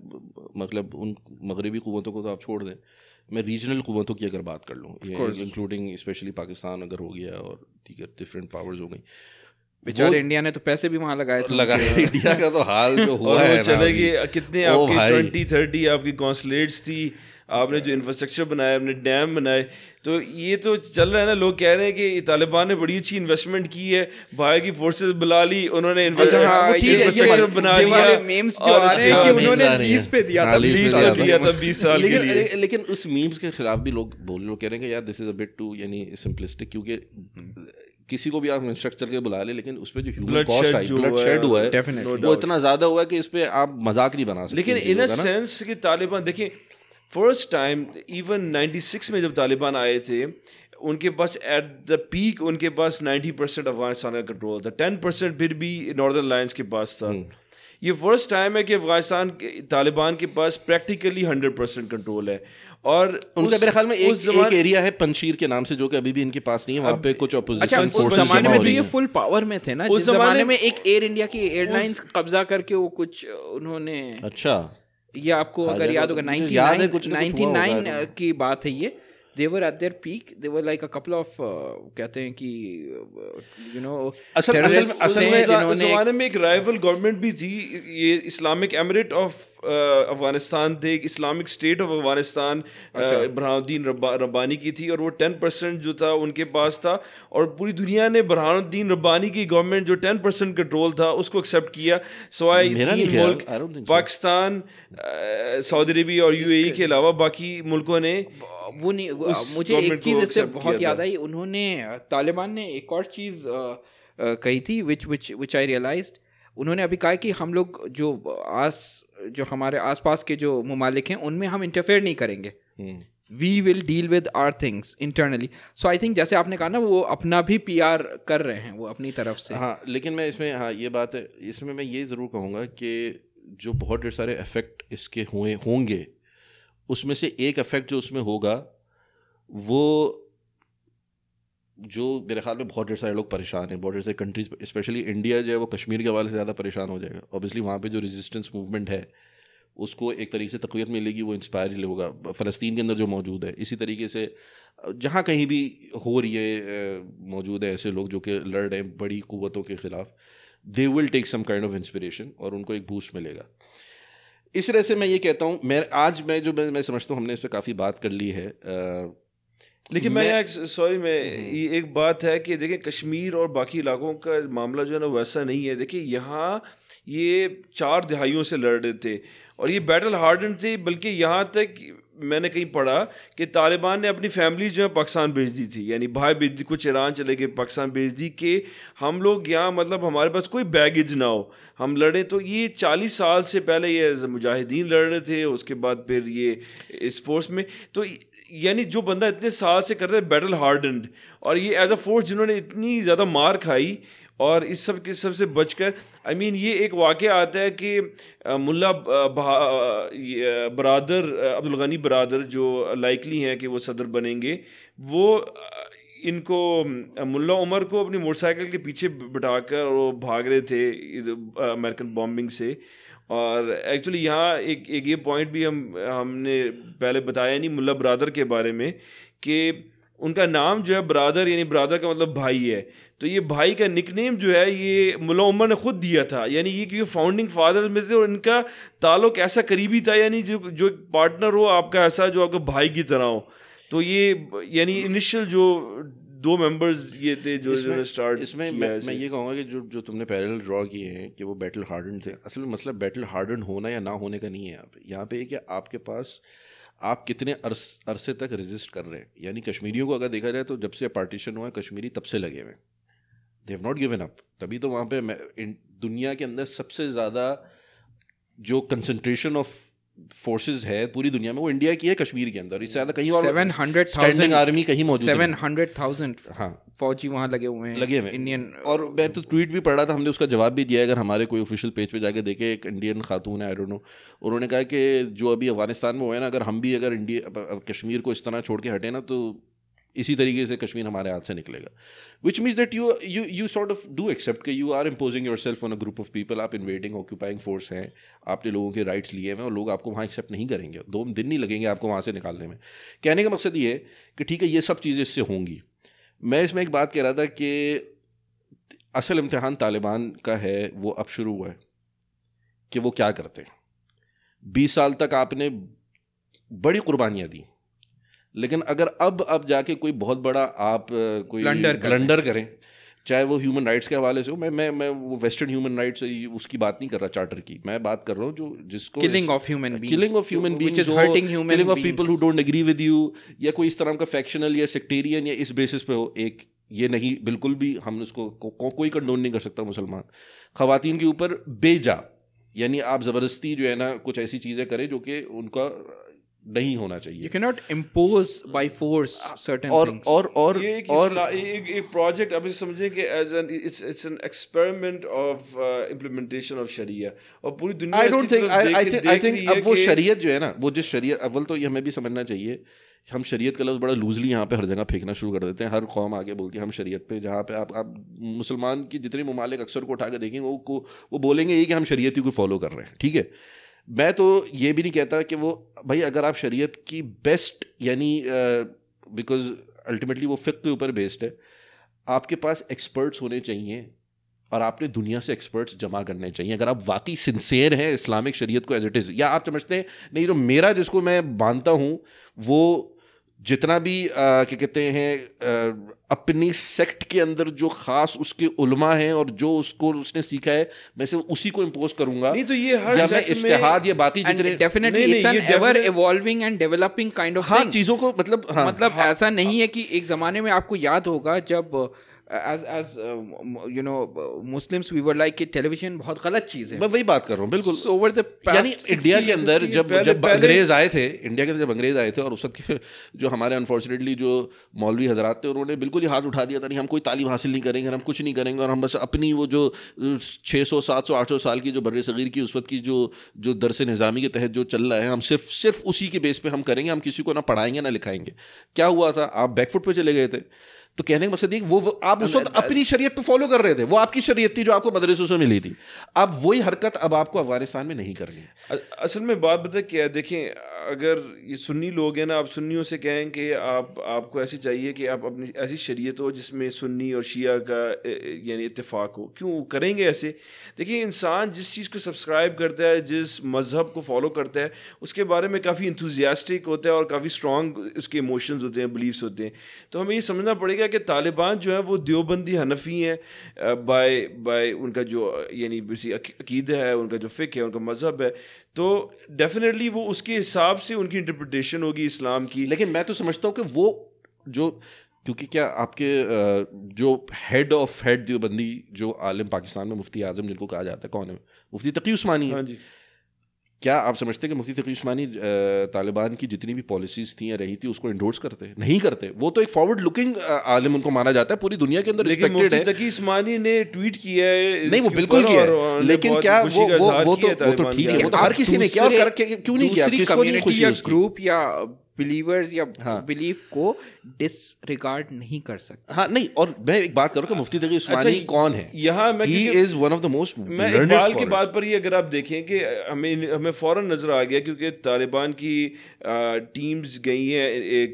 मतलब उन मगरबी कुव्वतों को तो आप छोड़ दें, मैं रीजनल कुव्वतों की अगर बात कर लूँ, इंक्लूडिंग स्पेशली पाकिस्तान अगर हो गया और दीगर डिफरेंट पावर्स हो गई, बेचारे इंडिया ने तो पैसे भी वहां लगाए थे। इंडिया का तो हाल जो हुआ है चलेगी कितने आपके 20-30 आपकी कॉन्सुलेट्स थी, आपने जो इंफ्रास्ट्रक्चर बनाया, आपने डैम बनाए, तो ये तो चल रहा है ना। लोग कह रहे हैं कि तालिबान ने बड़ी अच्छी इन्वेस्टमेंट की है, बाहर की फोर्सेस बुला ली, उन्होंने इंफ्रास्ट्रक्चर बना दिया। मीम्स जो आ रहे हैं कि उन्होंने 20 पे दिया था 20 साल के लिए। लेकिन उस मीम्स के खिलाफ भी लोग कह रहे हैं कि यार this is a bit too यानी सिंपलिस्टिक, क्योंकि किसी को भी आप इंफ्रास्ट्रक्चर के बुला ले, लेकिन उस पे जो ह्यूमन कॉस्ट आई, ब्लड शेड हुआ है, वो इतना ज्यादा हुआ है कि इस पे आप मजाक नहीं बना सकते। लेकिन इन अ सेंस कि तालिबान, देखिए फर्स्ट टाइम इवन 96 में जब तालिबान आए थे, उनके पास एट द पीक उनके पास 90% अफगानिस्तान का कंट्रोल था, 10% फिर भी नॉर्दर्न लायंस के पास था। ये फर्स्ट टाइम है कि अफगानिस्तान के तालिबान के पास प्रैक्टिकली 100% कंट्रोल है। और उनका मेरे ख्याल में एक एरिया है पंशीर के नाम से, जो कि अभी भी इनके पास नहीं है, वहाँ पे कुछ ऑपोजिशन फोर्सेस। उस जमाने में तो ये फुल पावर में थे ना, उस जमाने में एक एयर इंडिया की एयरलाइंस कब्जा करके वो कुछ उन्होंने, अच्छा ये आपको अगर याद होगा 99 की बात है ये, they were at their peak, they were like a couple of कहते हैं कि you know असल में ज़माने में एक राइवल गवर्नमेंट भी थी, ये इस्लामिक एमिरेट ऑफ अफगानिस्तान थे, Islamic State of Afghanistan Burhanuddin Rabbani की थी, और वो 10% जो था उनके पास था, और पूरी दुनिया ने बुरहानुद्दीन रब्बानी की गवर्नमेंट जो 10% कंट्रोल था उसको एक्सेप्ट किया, सवाए 3 मुल्क पाकिस्तान, सऊदी अरेबिया और UAE के अलावा बाकी मुल्कों ने वो नहीं। मुझे एक चीज़ इससे बहुत याद आई, उन्होंने तालिबान ने एक और चीज़ कही थी विच आई रियलाइज्ड। उन्होंने अभी कहा कि हम लोग जो हमारे आसपास के जो ममालिक हैं उनमें हम इंटरफेयर नहीं करेंगे, we will deal with our things internally. So I think जैसे आपने कहा ना, वो अपना भी PR कर रहे हैं वो अपनी तरफ से। हाँ, लेकिन मैं इसमें, हाँ ये बात है, इसमें मैं ये ज़रूर कहूँगा कि जो बहुत ढेर सारे इफ़ेक्ट इसके होंगे, उसमें से एक इफेक्ट जो उसमें होगा, वो जो मेरे ख्याल में बहुत ढेर सारे लोग परेशान हैं, बहुत ढेर सारे कंट्रीज, स्पेशली इंडिया जो है वो कश्मीर के हवाले से ज़्यादा परेशान हो जाएगा। ऑब्वियसली वहाँ पे जो रेजिस्टेंस मूवमेंट है उसको एक तरीके से तक़वियत मिलेगी, वो इंस्पायर होगा। फ़लस्तीन के अंदर जो मौजूद है, इसी तरीके से जहाँ कहीं भी हो रही है मौजूद है ऐसे लोग जो कि लड़ रहे हैं बड़ी क़ुव्वतों के ख़िलाफ़, they will take some kind of inspiration और उनको एक बूस्ट मिलेगा। इस तरह से मैं ये कहता हूँ, मैं समझता हूँ हमने इस पर काफ़ी बात कर ली है। लेकिन मैं ये एक बात है कि देखिए कश्मीर और बाकी इलाकों का मामला जो है ना वैसा नहीं है। देखिए यहाँ ये 4 दहाइयों से लड़ रहे थे और ये बैटल हार्डन थे, बल्कि यहाँ तक मैंने कहीं पढ़ा कि तालिबान ने अपनी फैमिली जो है पाकिस्तान भेज दी थी, यानी भाई भेज दी, कुछ ईरान चले गए, पाकिस्तान भेज दी कि हम लोग यहाँ मतलब हमारे पास कोई बैगेज ना हो, हम लड़े। तो ये 40 साल से पहले ये मुजाहिदीन लड़ रहे थे, उसके बाद फिर ये इस फोर्स में, तो यानी जो बंदा इतने साल से कर रहे बैटल हार्डन्ड, और ये एज अ फोर्स जिन्होंने इतनी ज़्यादा मार खाई और इस सब के सबसे बचकर, आई मीन ये एक वाक़या आता है कि मुल्ला बरादर, अब्दुल गनी बरादर जो लाइकली हैं कि वो सदर बनेंगे, वो इनको मुल्ला उमर को अपनी मोटरसाइकिल के पीछे बिठाकर वो भाग रहे थे अमेरिकन बॉम्बिंग से। और एक्चुअली यहाँ एक ये पॉइंट भी हमने पहले बताया नहीं मुल्ला बरादर के बारे में कि उनका नाम जो है बरादर, यानी बरादर का मतलब भाई है। तो ये भाई का निकनेम जो है ये मुल्ला उमर ने खुद दिया था, यानी ये कि फाउंडिंग फादर में से, और इनका ताल्लुक ऐसा करीबी था, यानी जो पार्टनर हो आपका ऐसा जो आपका भाई की तरह हो। तो ये यानी इनिशियल जो 2 मेंबर्स ये थे जो स्टार्ट इसमें मैं ये कहूँगा कि जो तुमने पैरेलल ड्रॉ किए हैं कि वो बैटल हार्डन थे, असल में मसला बैटल हार्डन होना या ना होने का नहीं है। यहाँ पे कि आपके पास आप कितने अरसे तक रेजिस्ट कर रहे हैं। यानी कश्मीरियों को अगर देखा जाए तो जब से पार्टीशन हुआ है कश्मीरी तब से लगे हुए हैं, they have not given up. तभी तो वहाँ पे दुनिया के अंदर सबसे ज़्यादा जो कंसंट्रेशन ऑफ फोर्सेस है पूरी दुनिया में वो इंडिया की है, कश्मीर के अंदर। इससे ज़्यादा कहीं और 700,000 आर्मी कहीं मौजूद है, 700,000 हाँ फौजी वहाँ लगे हुए हैं इंडियन। और मैं तो ट्वीट भी पढ़ रहा था, हमने उसका जवाब भी दिया, अगर हमारे कोई ऑफिशियल पेज पे जाके देखे, एक इंडियन खातून है, आई डोंट नो, उन्होंने कहा कि जो अभी अफगानिस्तान में हुआ है ना, अगर हम भी अगर कश्मीर को इस तरह छोड़ के हटे ना तो इसी तरीके से कश्मीर हमारे हाथ से निकलेगा। Which means that you sort of do accept कि you are imposing yourself on a group of people. आप इन्वेडिंग ऑक्यूपाइंग फोर्स हैं, आपने लोगों के राइट्स लिए हैं और लोग आपको वहाँ एक्सेप्ट नहीं करेंगे, 2 दिन नहीं लगेंगे आपको वहाँ से निकालने में। कहने का मकसद ये है कि ठीक है ये सब चीज़ें इससे होंगी। मैं इसमें एक बात कह रहा था कि असल इम्तिहान तालिबान का है, वो अब शुरू हुआ है कि वो क्या करते हैं। 20 साल तक आपने बड़ी कुर्बानियाँ दी, लेकिन अगर अब जाके कोई बहुत बड़ा आप कोई ब्लंडर करें, चाहे वो ह्यूमन राइट्स के हवाले से हो, मैं वो वेस्टर्न ह्यूमन राइट्स उसकी बात नहीं कर रहा चार्टर की, मैं बात कर रहा हूँ जो जिसको killing of human beings, killing of people who don't agree with you, या कोई इस तरह का फैक्शनल या सेक्टेरियन या इस बेसिस पे हो। एक ये नहीं, बिल्कुल भी हम उसको कोई कंडोन नहीं कर सकता मुसलमान। ख़वातीन के ऊपर बेजा, यानी आप ज़बरदस्ती जो है ना कुछ ऐसी चीज़ें करें जो कि उनका नहीं होना चाहिए। You cannot impose by force certain things. और ये एक प्रोजेक्ट आप इसे समझें कि it's an experiment of implementation of Sharia, और पूरी दुनिया I don't think I think अब वो शरीयत जो है ना, वो जिस शरीयत, अव्वल तो ये हमें भी समझना चाहिए, हम शरीयत का लफ्ज़ बड़ा लूजली यहाँ पे हर जगह फेंकना शुरू कर देते हैं। हर कौम आगे बोलती है हम शरीयत पे, जहाँ पे आप मुसलमान की जितने ममालिक अक्सर को उठा कर देखेंगे वो बोलेंगे ये कि हम शरीयत ही को फॉलो कर रहे हैं। ठीक है, मैं तो ये भी नहीं कहता कि वो भाई अगर आप शरीयत की बेस्ट, यानी बिकॉज अल्टीमेटली वो फ़िक़्ह के ऊपर बेस्ड है, आपके पास एक्सपर्ट्स होने चाहिए और आपने दुनिया से एक्सपर्ट्स जमा करने चाहिए। अगर आप वाकई सिंसेयर हैं इस्लामिक शरीयत को एज इट इज़, या आप समझते हैं नहीं जो मेरा जिसको मैं मानता हूँ वो जितना भी क्या कहते हैं अपनी सेक्ट के अंदर जो खास उसके उलमा हैं और जो उसको उसने सीखा है, मैं सिर्फ उसी को इम्पोज करूंगा। नहीं तो ये हर या मैं इस्तेहाद या बाकी जितने definitely it's an ever evolving and developing kind of thing. चीज़ों को मतलब ऐसा नहीं है कि एक ज़माने में आपको याद होगा जब as you know Muslims we were like कि टेलीविजन बहुत गलत चीज़ है। मैं वही बात कर रहा हूँ बिल्कुल। So over the past यानी इंडिया के अंदर जब अंग्रेज आए थे, इंडिया के अंदर जब अंग्रेज आए थे और उस वक्त के जो हमारे अनफॉर्चुनेटली जो मौलवी हजरात थे उन्होंने बिल्कुल ही हाथ उठा दिया था, नहीं हम कोई तालीम हासिल नहीं करेंगे, हम कुछ नहीं करेंगे, और हम बस अपनी वो जो 600 700 800 साल की जो बर्रे सगीर की उस वक्त की जो दरस निज़ामी के तहत जो चल रहा है, हम सिर्फ उसी के बेस पे हम करेंगे, हम किसी को ना पढ़ाएंगे ना लिखाएंगे। क्या हुआ था, आप बैकफुट पे चले गए थे। तो कहने का मकसद ये वो आप उस वक्त अपनी शरीयत पे फॉलो कर रहे थे, वो आपकी शरीयत थी जो आपको मदरसों से मिली थी। अब वही हरकत अब आपको अफगानिस्तान में नहीं करनी है। असल में बात बता क्या है, देखें अगर ये सुन्नी लोग हैं ना, आप सुन्नियों से कहें कि आपको ऐसी चाहिए कि आप अपनी ऐसी शरीयत हो जिसमें सुन्नी और शिया का यानी इत्तेफाक हो, क्यों करेंगे ऐसे? देखिए इंसान जिस चीज़ को सब्सक्राइब करता है, जिस मज़हब को फॉलो करता है, उसके बारे में काफ़ी इंथुजियास्टिक होता है और काफ़ी स्ट्रॉन्ग उसके इमोशंस होते हैं, बिलीव्स होते हैं। तो हमें ये समझना पड़ेगा कि तालिबान जो है वो देवबंदी हनफी हैं बाय उनका जो यानी अकीदा है, उनका जो फ़िक़्ह है, उनका मज़हब है, तो डेफिनेटली वो उसके हिसाब से उनकी इंटरप्रिटेशन होगी इस्लाम की। लेकिन मैं तो समझता हूँ कि वो जो, क्योंकि क्या आपके जो हेड ऑफ हेड देवबंदी जो आलिम पाकिस्तान में मुफ्ती आज़म जिनको कहा जाता है, कौन है? मुफ्ती तकी उस्मानी है। हाँ जी। क्या आप समझते हैं कि मुफ्ती तकी उस्मानी तालिबान की जितनी भी पॉलिसीज थी या रही थी उसको इंडोर्स करते? नहीं करते। वो तो एक फॉरवर्ड लुकिंग आलिम उनको माना जाता है, पूरी दुनिया के अंदर लेकिन रिस्पेक्टेड है। मुफ्ती तकी उस्मानी ने ट्वीट किया है, नहीं वो बिल्कुल किया है, लेकिन क्या वो तो ठीक है, वो तो हर किसी ने किया, और क्यों नहीं किया? किसको नहीं खुशी? ग्रुप या बिलीवर्स या बिलीफ को डिसरिगार्ड नहीं कर सकते। हाँ नहीं, और मैं एक बात करूँ कि मुफ्ती तकी उस्मानी कौन है? यहाँ मैं he is one of the most, मैं इकबाल की बात पर ही अगर आप देखें कि हमें फ़ौरन नज़र आ गया, क्योंकि तालिबान की टीम्स गई हैं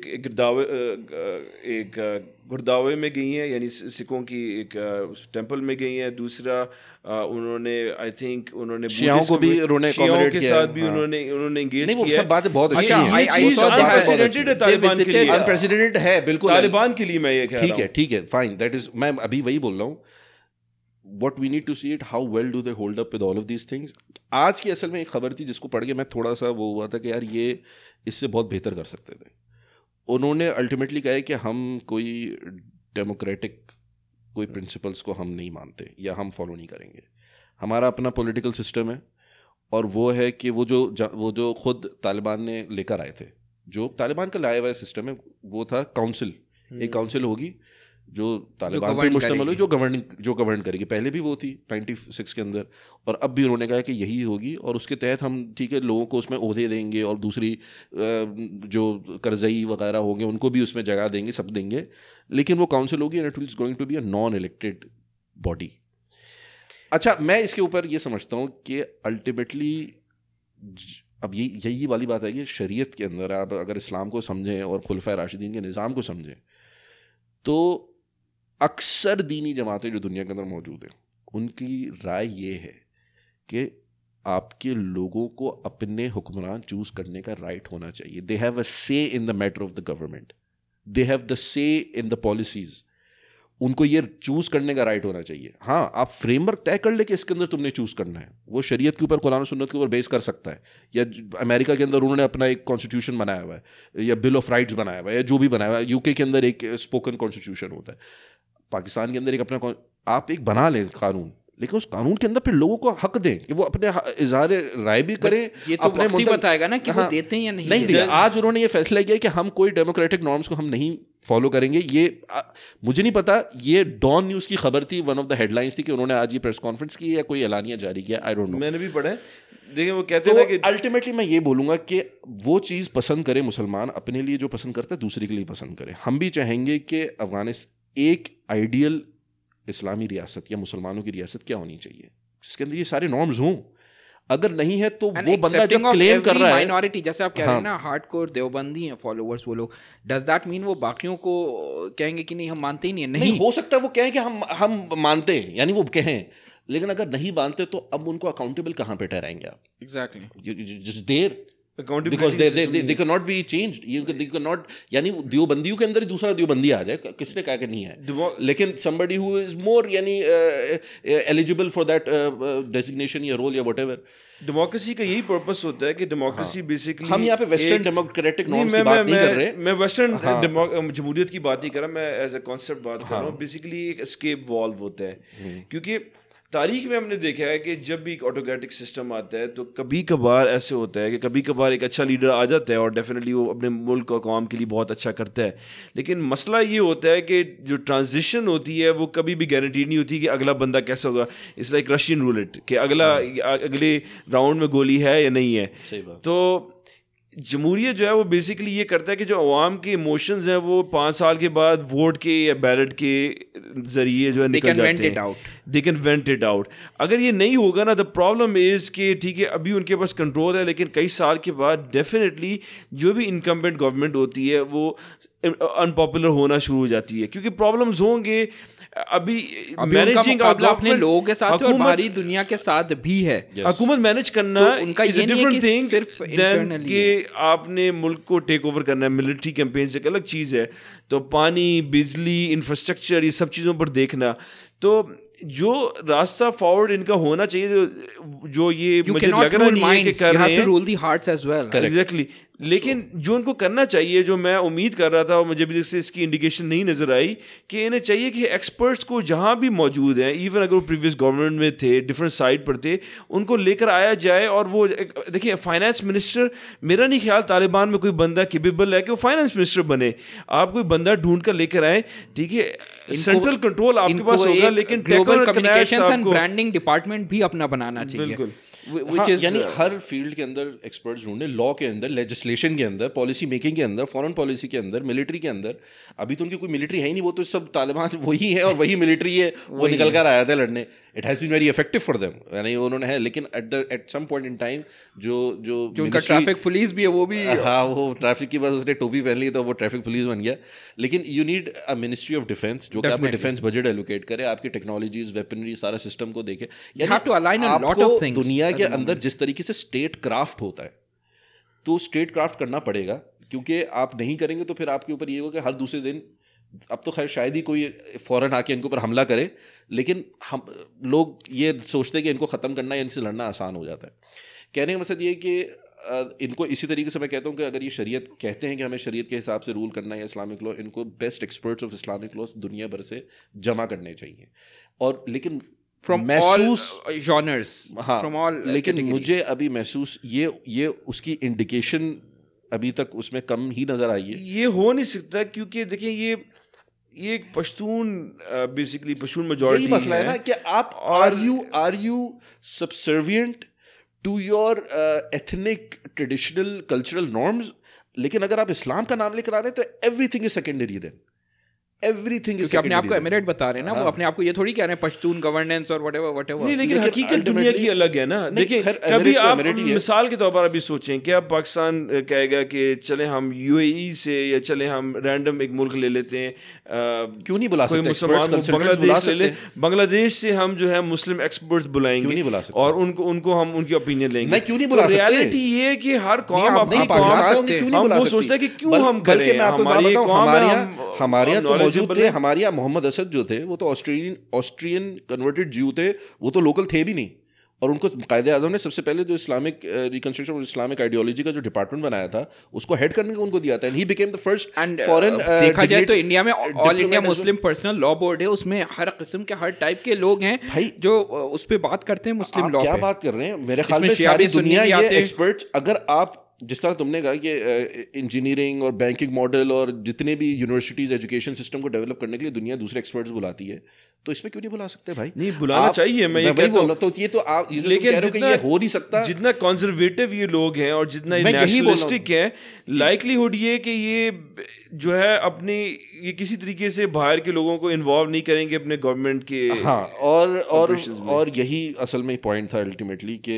एक गुरदावे में गई हैं, यानी सिखों की एक टेंपल में गई हैं। दूसरा उन्होंने आई थिंक उन्होंने शियाओं को भी उन्होंने शियाओं के साथ भी उन्होंने एंगेज किया। सब बातें बहुत अच्छी हैं, अनप्रेसिडेंटेड है तालिबान के लिए, अनप्रेसिडेंटेड है बिल्कुल तालिबान के लिए। मैं ये कह रहा हूं, ठीक है फाइन, दैट इज, मैं अभी वही बोल रहा हूँ। What we need to see it, how well do they hold up with all of these things. आज की असल में एक खबर थी जिसको पढ़ के मैं थोड़ा सा वो हुआ था कि यार ये इससे बहुत बेहतर कर सकते थे। उन्होंने अल्टीमेटली कहा है कि हम कोई डेमोक्रेटिक कोई प्रिंसिपल्स को हम नहीं मानते या हम फॉलो नहीं करेंगे। हमारा अपना पॉलिटिकल सिस्टम है, और वो है कि वो जो खुद तालिबान ने लेकर आए थे, जो तालिबान का लाया हुआ सिस्टम है, वो था काउंसिल। एक काउंसिल होगी जो तालिबान पे मुश्तमिल होगी, जो गवर्न करेगी। पहले भी वो थी 96 के अंदर, और अब भी उन्होंने कहा कि यही होगी, और उसके तहत हम ठीक है लोगों को उसमें ओहदे देंगे, और दूसरी जो करजई वगैरह होंगे उनको भी उसमें जगह देंगे, सब देंगे। लेकिन वो काउंसिल होगी and it is going to be a non elected body. अच्छा, मैं इसके ऊपर ये समझता हूँ कि अल्टीमेटली अब यही वाली बात है कि शरीयत के अंदर आप अगर इस्लाम को समझें और खुलफा राशिदीन के निज़ाम को समझें, तो अक्सर दीनी जमातें जो दुनिया के अंदर मौजूद हैं, उनकी राय ये है कि आपके लोगों को अपने हुक्मरान चूज करने का राइट होना चाहिए। दे have a say in the matter of the government, they have the say in the policies. उनको ये चूज करने का राइट होना चाहिए। हाँ, आप फ्रेमवर्क तय कर ले कि इसके अंदर तुमने चूज करना है, वो शरीयत के ऊपर, कुरान और सुन्नत के ऊपर बेस कर सकता है। या अमेरिका के अंदर उन्होंने अपना एक कॉन्स्टिट्यूशन बनाया हुआ है, या बिल ऑफ राइट्स बनाया हुआ है, या जो भी बनाया हुआ है। यूके के अंदर एक स्पोकन कॉन्स्टिट्यूशन होता है, पाकिस्तान के अंदर एक अपना, आप एक बना लें कानून, लेकिन उस कानून के अंदर फिर लोगों को हक दें कि वो अपने इज़हार राय भी करें। ये तो अपने वक्त ही बताएगा ना कि वो देते हैं या नहीं दिया। आज उन्होंने ये फैसला किया कि हम कोई डेमोक्रेटिक नॉर्म्स को हम नहीं फॉलो करेंगे। ये मुझे नहीं पता, ये डॉन न्यूज़ की खबर थी, वन ऑफ द हेडलाइंस थी कि उन्होंने आज ये प्रेस कॉन्फ्रेंस की या कोई एलानिया जारी किया, आई डोंट नो। मैंने भी पढ़ा है। देखिए वो कहते हैं कि अल्टीमेटली मैं ये बोलूँगा कि वो चीज़ पसंद करे मुसलमान, अपने लिए जो पसंद करता है दूसरे के लिए पसंद करे। हम भी चाहेंगे कि अफगानिस्तान एक आइडियल इस्लामी रियासत या मुसलमानों की रियासत क्या होनी चाहिए, जिसके अंदर ये सारे नॉर्म्स हों। अगर नहीं है तो वो बंदा जब क्लेम कर रहा है माइनॉरिटी, जैसे आप कह रहे हैं ना, हार्डकोर देवबंदी हैं फॉलोअर्स वो लोग, डज दैट मीन वो बाकियों को कहेंगे कि नहीं हम मानते ही नहीं है? नहीं हो सकता वो कहें कि हम मानते हैं, यानी वो कहें, लेकिन अगर नहीं मानते तो अब उनको अकाउंटेबल कहाँ पे ठहराएंगे आप? Exactly, just there because they cannot be changed. You cannot, यानी देवबंदियों के अंदर ही दूसरा देवबंदी आ जाए, किसने कहा कि नहीं है? लेकिन somebody who is more यानी eligible for that designation या role या whatever. डेमोक्रेसी का यही पर्पस होता है कि डेमोक्रेसी बेसिकली, हम यहाँ पे वेस्टर्न डेमोक्रेटिक नॉर्म्स की बात नहीं कर रहे, मैं वेस्टर्न जमहूरियत की बात नहीं कर रहा, मैं एज ए कॉन्सेप्ट बात कर रहा हूँ। बेसिकली एक एस्केप वॉल्व होता है, क्योंकि तारीख में हमने देखा है कि जब भी एक ऑटोक्रेटिक सिस्टम आता है तो कभी कभार ऐसे होता है कि कभी कभार एक अच्छा लीडर आ जाता है और डेफिनेटली वो अपने मुल्क और कौम के लिए बहुत अच्छा करता है, लेकिन मसला ये होता है कि जो ट्रांजिशन होती है वो कभी भी गारंटीड नहीं होती कि अगला बंदा कैसा होगा। इट्स लाइक रशियन रूलेट कि अगले राउंड में गोली है या नहीं है। सही बात। तो जमहूरियत जो है वो बेसिकली ये करता है कि जो अवाम के इमोशंस हैं वो 5 साल के बाद वोट के या बैलेट के जरिए जो है निकल जाते हैं, they can vent it out. अगर ये नहीं होगा ना, द प्रॉब्लम इज़ कि ठीक है अभी उनके पास कंट्रोल है, लेकिन कई साल के बाद डेफिनेटली जो भी इनकम्बेंट गवर्नमेंट होती है वो अनपॉपुलर होना शुरू हो जाती है, क्योंकि प्रॉब्लम्स होंगे. अभी मैनेजिंग अपने लोगों के साथ और बाहरी दुनिया के साथ भी है. हुकूमत मैनेज करना उनका is a different thing than कि आपने मुल्क को टेक ओवर करना है. मिलिट्री कैंपेन से एक अलग चीज़ है. तो पानी, बिजली, इंफ्रास्ट्रक्चर, ये सब चीज़ों पर देखना. तो जो रास्ता फॉरवर्ड इनका होना चाहिए, जो ये मुझे लग रहा नहीं है कि कर रहे हैं एग्जैक्टली, लेकिन जो उनको करना चाहिए, जो मैं उम्मीद कर रहा था और मुझे भी इसकी इंडिकेशन नहीं नज़र आई, कि इन्हें चाहिए कि एक्सपर्ट्स को जहाँ भी मौजूद हैं, इवन अगर वो प्रीवियस गवर्नमेंट में थे, डिफरेंट साइड पर थे, उनको लेकर आया जाए. और वो देखिए फाइनेंस मिनिस्टर, मेरा नहीं ख्याल तालिबान में कोई बंदा केपेबल है कि वो फाइनेंस मिनिस्टर बने. आप कोई बंदा ढूंढ कर लेकर आए, ठीक है, सेंट्रल कंट्रोल आपके पास होगा, लेकिन global communications and branding department भी अपना बनाना चाहिए. बिल्कुल. यानी हर फील्ड के अंदर एक्सपर्ट्स ढूंढने, लॉ के अंदर, लेजिस्लेशन के अंदर, पॉलिसी मेकिंग के अंदर, फॉरेन पॉलिसी के अंदर, मिलिट्री के अंदर. अभी तो उनकी कोई मिलिट्री है ही नहीं, वो तो सब तालिबान वही है और वही मिलिट्री है, वो निकल कर आया था लड़ने. It has been very effective for them, यानी उन्होंने है. लेकिन at some point in time जो उनका ट्रैफिक पुलिस भी है, वो भी, हाँ, वो ट्रैफिक की बस उसने टोपी पहन ली तो वो ट्रैफिक पुलिस बन गया. लेकिन you need a ministry of defence जो कि आपको डिफेंस बजट एलोकेट करे, आपकी टेक्नोलॉजीज, वेपनरी, सारा सिस्टम को देखे. दुनिया के अंदर जिस तरीके से स्टेट क्राफ्ट होता है, तो स्टेट क्राफ्ट करना पड़ेगा, क्योंकि आप नहीं करेंगे तो फिर आपके ऊपर ये होगा कि हर दूसरे दिन, अब तो खैर शायद ही कोई फौरन आके इनके ऊपर हमला करे, लेकिन हम लोग ये सोचते हैं कि इनको ख़त्म करना या इनसे लड़ना आसान हो जाता है. कहने का मकसद ये है कि इनको इसी तरीके से मैं कहता हूँ कि अगर ये शरीयत कहते हैं कि हमें शरीयत के हिसाब से रूल करना है या इस्लामिक लॉ, इनको best experts of Islamic law दुनिया भर से जमा करने चाहिए. और लेकिन from all genres, हाँ, from all लेकिन categories. मुझे अभी महसूस ये उसकी इंडिकेशन अभी तक उसमें कम ही नजर आई है. ये हो नहीं सकता, क्योंकि देखिए ये एक पश्तून बेसिकली पश्तून मेजॉरिटी यही मसला है ना कि आप are you subservient to your ethnic traditional cultural norms. लेकिन अगर आप इस्लाम का नाम लेकर आ रहे हैं तो everything is secondary. Then everything is अपने आप को एमिरेट बता रहे हैं ना, वो अपने आप को ये थोड़ी कह रहे हैं पश्तून गवर्नेंस और व्हाटएवर. नहीं, लेकिन हकीकत दुनिया की अलग है ना. देखिए कभी आप मिसाल के तौर पर अभी सोचें कि अब पाकिस्तान कहेगा कि चले हम यूएई से या चले हम रैंडम एक मुल्क ले लेते हैं, क्यों नहीं बुला सकते मुसलमान, बांग्लादेश ले ले, बांग्लादेश से हम जो है मुस्लिम एक्सपर्ट्स बुलाएंगे और उनको हम उनकी ओपिनियन लेंगे. मैं क्यों नहीं बुला सकते? रियलिटी ये है कि हर कौम अपनी कौम वो सोचता है कि क्यों हम करें. हमारे यहाँ तो मौजूद थे, हमारे यहाँ मोहम्मद असद जो थे वो तो ऑस्ट्रियन कन्वर्टेड ज्यू थे, वो तो लोकल थे भी नहीं. और उनको कायदे आज़म ने सबसे पहले जो इस्लामिक रिकंस्ट्रक्शन और इस्लामिक आइडियोलॉजी का जो डिपार्टमेंट बनाया था उसको हेड करने को उनको दिया था. He became the first foreign. देखा जाए तो इंडिया में All India Muslim Personal Law Board है, उसमें हर किस्म के हर टाइप के लोग हैं भाई जो उस पर बात करते हैं मुस्लिम लॉ. क्या बात कर रहे हैं? मेरे ख्याल में सारी दुनिया ये एक्सपर्ट्स, अगर आप जिस तरह तुमने कहा कि इंजीनियरिंग और बैंकिंग मॉडल और जितने भी यूनिवर्सिटीज एजुकेशन सिस्टम को डेवलप करने के लिए दुनिया दूसरे एक्सपर्ट्स बुलाती है, तो इसमें क्यों नहीं बुला सकते भाई? नहीं, बुलाना चाहिए. मैं ये कहता हूं, तो ये तो आप ये लेकिन कह रहे हो कि ये हो नहीं सकता. जितना कंजर्वेटिव ये लोग हैं और जितना नेशनलिस्टिक है, लाइकलीहुड ये कि ये जो है अपनी ये किसी तरीके से बाहर के लोगों को इन्वॉल्व नहीं करेंगे अपने गवर्नमेंट के. हाँ, और यही असल में पॉइंट था अल्टीमेटली कि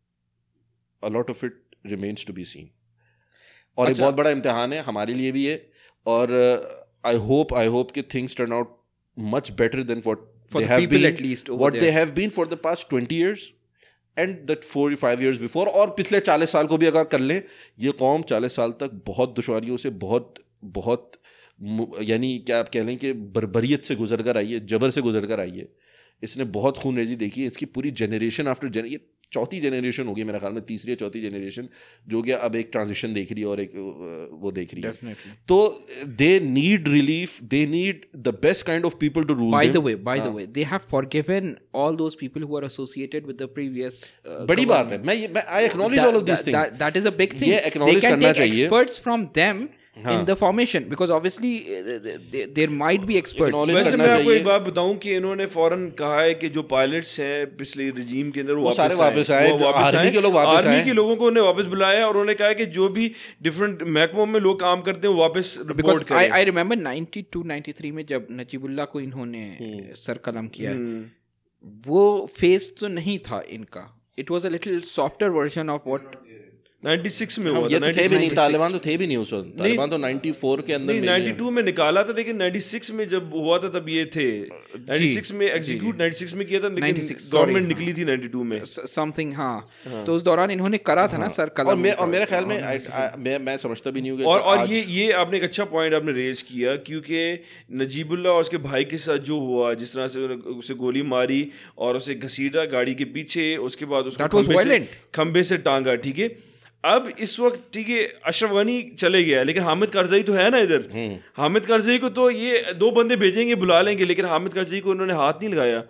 a lot of it remains to be seen. और एक बहुत बड़ा इम्तिहान है हमारे लिए भी है. और I hope कि things turn out much better than what for they the have people been, at least over what there. they have been for the past 20 years and that 4-5 years before. और पिछले 40 साल को भी अगर कर लें, ये कौम 40 साल तक बहुत दुश्वारियों से बहुत यानी क्या आप कह लें कि बर्बरियत से गुजर कर आई है, जबर से गुजर कर आई है. इसने बहुत खूनरेजी देखी है. इसकी पूरी जनरेशन आफ्टर जनरेशन, ये चौथी जनरेशन होगी मेरे ख्याल में, तीसरी या चौथी जनरेशन जो कि अब एक ट्रांजिशन देख रही है और एक वो देख रही है. तो they need relief, they need the best kind of people to rule. By the way they have forgiven all those people who are associated with the previous. बड़ी बात है. मैं I acknowledge all of this things. That is a big thing. ये acknowledge करना चाहिए. Experts from them in the formation, because obviously there might be experts. वैसे मैं आपको एक बात बताऊं कि इन्होंने फौरन कहा है कि जो पायलट्स हैं पिछले रजीम के अंदर वो सारे वापस आए, आर्मी के लोग वापस आए, आर्मी के लोगों को उन्हें वापस बुलाया और उन्होंने कहा कि जो भी डिफरेंट महकमों में लोग काम करते हैं वो वापस रिपोर्ट करें. I remember 92-93 में जब नजीबुल्लाह को इन्होंने सर कलम किया, वो फेस तो नहीं था इनका. It was a little softer version of what 96 में हुआ था. थे भी नहीं, तालिबान तो थे भी नहीं उस वक्त. तालिबान तो 94 के अंदर नहीं 92 में निकाला था, लेकिन 96 में जब हुआ था तब ये थे. 96 में एग्जीक्यूट 96 में किया था, लेकिन गवर्नमेंट निकली थी 92 में समथिंग. हाँ, तो उस दौरान इन्होंने करा था ना सर कलम. और मेरे ख्याल में मैं समझता भी नहीं हूँ. और ये आपने एक अच्छा पॉइंट आपने रेज किया, क्योंकि नजीबुल्लाह और उसके भाई के साथ जो हुआ, जिस तरह से उसे गोली मारी और उसे घसीटा गाड़ी के पीछे, उसके बाद उसको खंबे से टांगा. ठीक है, अब इस वक्त ठीक है अशरफ गनी चले गया, लेकिन हामिद करजई तो है ना इधर. हामिद करजई को तो ये 2 बंदे भेजेंगे बुला लेंगे, लेकिन हामिद करजई को उन्होंने हाथ नहीं लगाया.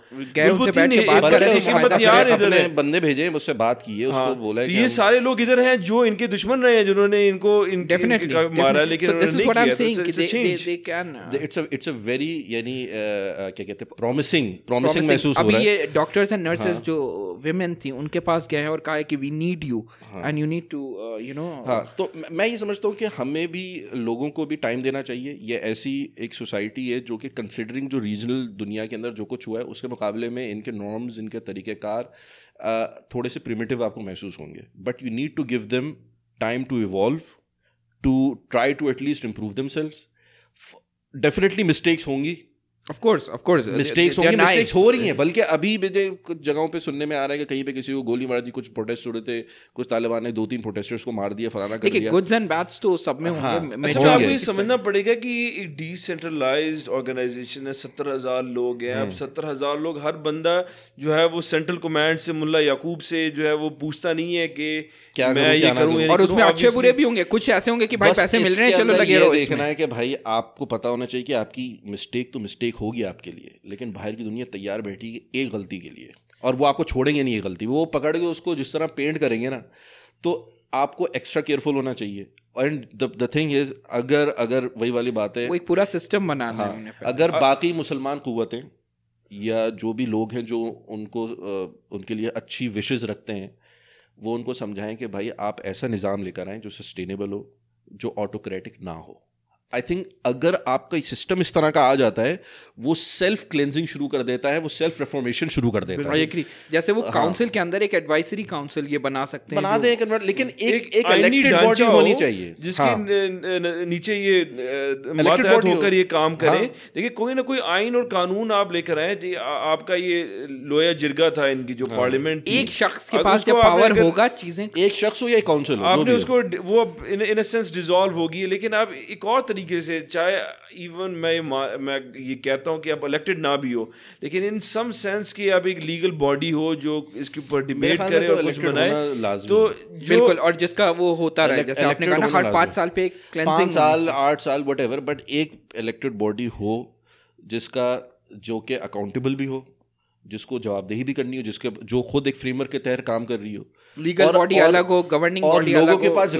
बंदे भेजे, मुझसे बात की है, उसको बोला तो ये सारे लोग इधर हैं जो इनके दुश्मन रहे हैं, जिन्होंने इनको मारा, लेकिन इट्स अ वेरी यानी क्या कहते हैं प्रॉमिसिंग महसूस हो रहा है. ये डॉक्टर्स एंड नर्सेस जो विमेन थी उनके पास गए हैं और कहा है कि we need you and you need to हाँ, तो मैं ये समझता हूँ कि हमें भी लोगों को भी टाइम देना चाहिए. ये ऐसी एक सोसाइटी है जो कि कंसिडरिंग जो रीजनल दुनिया के अंदर जो कुछ हुआ है उसके मुकाबले में इनके नॉर्म्स, इनके तरीक़ेकार थोड़े से प्रिमिटिव आपको महसूस होंगे. But you need to give them time to evolve, to try to at least improve themselves. Definitely mistakes होंगी, Of course मिस्टेक्स होंगी, मिस्टेक्स हो रही हैं. बल्कि अभी मुझे कुछ जगहों पे सुनने में आ रहा है कि कहीं पे किसी को गोली मार दी, कुछ प्रोटेस्ट हो रहे थे, कुछ तालिबान ने 2-3 प्रोटेस्टर्स को मार दिया, फलाना कर दिया. गुड्स एंड बैड्स तो सब में होंगे. अच्छा, आपको ये समझना पड़ेगा कि एक डिसेंट्रलाइज्ड ऑर्गेनाइजेशन है, 17,000 लोग हैं. अब 17,000 लोग, हर बंदा जो है वो सेंट्रल कमांड से, मुल्ला याकूब से जो है वो पूछता नहीं है कि क्या मैं ये करूं. और उसमें अच्छे बुरे भी होंगे, कुछ ऐसे होंगे कि भाई पैसे मिल रहे हैं, चलो लगे रहो. देखना है कि भाई आपको पता होना चाहिए कि आपकी मिस्टेक तो मिस्टेक होगी आपके लिए, लेकिन बाहर की दुनिया तैयार बैठी है एक गलती के लिए, और वो आपको छोड़ेंगे नहीं ये गलती. वो पकड़ के उसको जिस तरह पेंट करेंगे ना, तो आपको एक्स्ट्रा केयरफुल होना चाहिए. एंड द थिंग इज, अगर वही वाली बात है, वो एक पूरा सिस्टम बनाना है उन्हें. अगर बाकी मुसलमान कुव्वतें या जो भी लोग हैं जो उनको उनके लिए अच्छी विशेस रखते हैं, वो उनको समझाएं कि भाई आप ऐसा निज़ाम लेकर आएँ जो सस्टेनेबल हो, जो ऑटोक्रेटिक ना हो. आई थिंक अगर आपका सिस्टम इस तरह का आ जाता है, वो सेल्फ क्लेंजिंग शुरू कर देता है, वो सेल्फ रिफॉर्मेशन शुरू कर देता है. जैसे वो काउंसिल के अंदर एक एडवाइजरी काउंसिल ये बना सकते हैं, बना दें, लेकिन एक इलेक्टेड बॉडी होनी चाहिए जिसके नीचे ये मातहत होकर ये काम करे. देखिए, कोई ना कोई आइन और कानून आप लेकर आए. आपका ये लोया जिरगा था इनकी जो पार्लियामेंट, एक शख्स के पास जब पावर होगा, चीजें एक शख्स हो या काउंसिल, आपने उसको वो इन अ सेंस डिसॉल्व होगी. लेकिन आप एक और तरीके से, चाहे इवन मैं ये कहता हूँ कि आप इलेक्टेड ना भी हो, लेकिन इन सम सेंस कि आप एक लीगल बॉडी हो जो इसके ऊपर डिबेट करे और कुछ बनाए, तो बिल्कुल, और जिसका वो होता रहे, जैसे आपने कहा ना, हर 5 साल पे एक क्लेंजिंग, 5 साल 8 साल व्हाटएवर, बट एक इलेक्टेड बॉडी हो जिसका जो कि अकाउंटेबल भी हो, जिसको जवाबदेही भी करनी हो, जिसके जो खुद एक फ्रेमवर्क के तहत काम कर रही हो. लीगल बॉडी अलग हो, गवर्निंग बॉडी अलग हो, लोगों के पास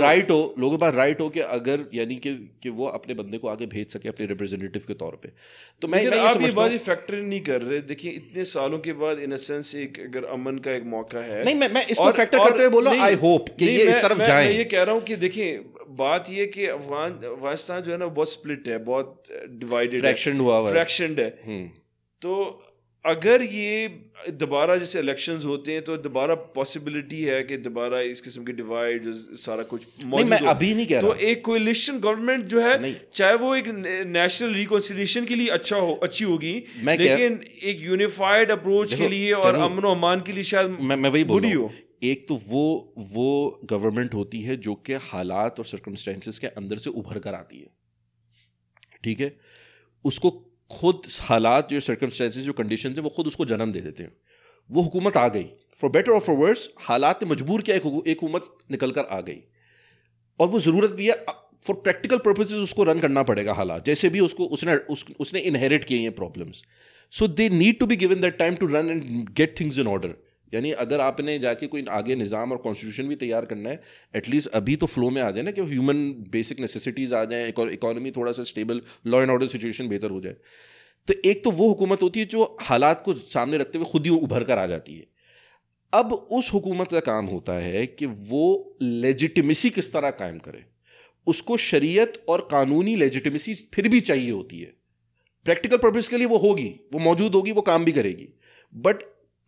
राइट हो कि अगर यानी कि वो अपने बंदे को आगे भेज सके अपने रिप्रेजेंटेटिव के तौर पे. तो मैं ये समझता हूं, फैक्टर नहीं कर रहे. देखिए, इतने सालों के बाद इन अ सेंस एक अगर अमन का एक मौका है, नहीं मैं इसको फैक्टर करते हुए बोल रहा हूं, आई होप कि ये इस तरफ जाए. मैं ये कह रहा हूं कि देखिए, बात ये कि अफगानिस्तान जो है ना बहुत स्प्लिट है, बहुत डिवाइडेड, फ्रैक्शनड है. तो अगर ये दोबारा जैसे इलेक्शंस होते हैं तो दोबारा पॉसिबिलिटी है कि दोबारा इस किस्म की डिवाइड सारा कुछ मौजूद मैं अभी नहीं कह रहा. तो एक कोलिशन गवर्नमेंट जो है, चाहे वो एक नेशनल रिकॉन्सिलिएशन के लिए अच्छी होगी, लेकिन एक यूनिफाइड अप्रोच के लिए और अमन और अमान के लिए शायद मैं वही बुरी हो. एक तो वो गवर्नमेंट होती है जो कि हालात और सर्कमस्टेंसेस के अंदर से उभर कर आती है, ठीक है. उसको खुद हालात, जो सर्कमस्टेंसेस, जो कंडीशंस है, वो खुद उसको जन्म दे देते हैं. वो हुकूमत आ गई, फॉर बेटर और फॉर वर्स, हालात ने मजबूर किया, एक हुकूमत निकल कर आ गई, और वो ज़रूरत भी है फॉर प्रैक्टिकल पर्पसेस, उसको रन करना पड़ेगा हालात जैसे भी उसने इनहेरिट किए हैं problems. So they need to be given that time to run and get things in order. यानी अगर आपने जाके कोई आगे निज़ाम और कॉन्स्टिट्यूशन भी तैयार करना है, एटलीस्ट अभी तो फ्लो में आ जाए ना, कि ह्यूमन बेसिक नेसेसिटीज़ आ जाएँ, इकोनॉमी थोड़ा सा stable, law and order situation बेहतर हो जाए। तो एक तो वो हुकूमत होती है जो हालात को सामने रखते हुए खुद ही उभर कर आ जाती है। अब उस हुकूमत का काम होता है कि वो लेजिटिमेसी किस तरह कायम करे। उसको शरीयत और कानूनी लेजिटिमेसी फिर भी चाहिए होती है, प्रैक्टिकल पर्पस के लिए वो होगी, वो मौजूद होगी, वो काम भी करेगी, बट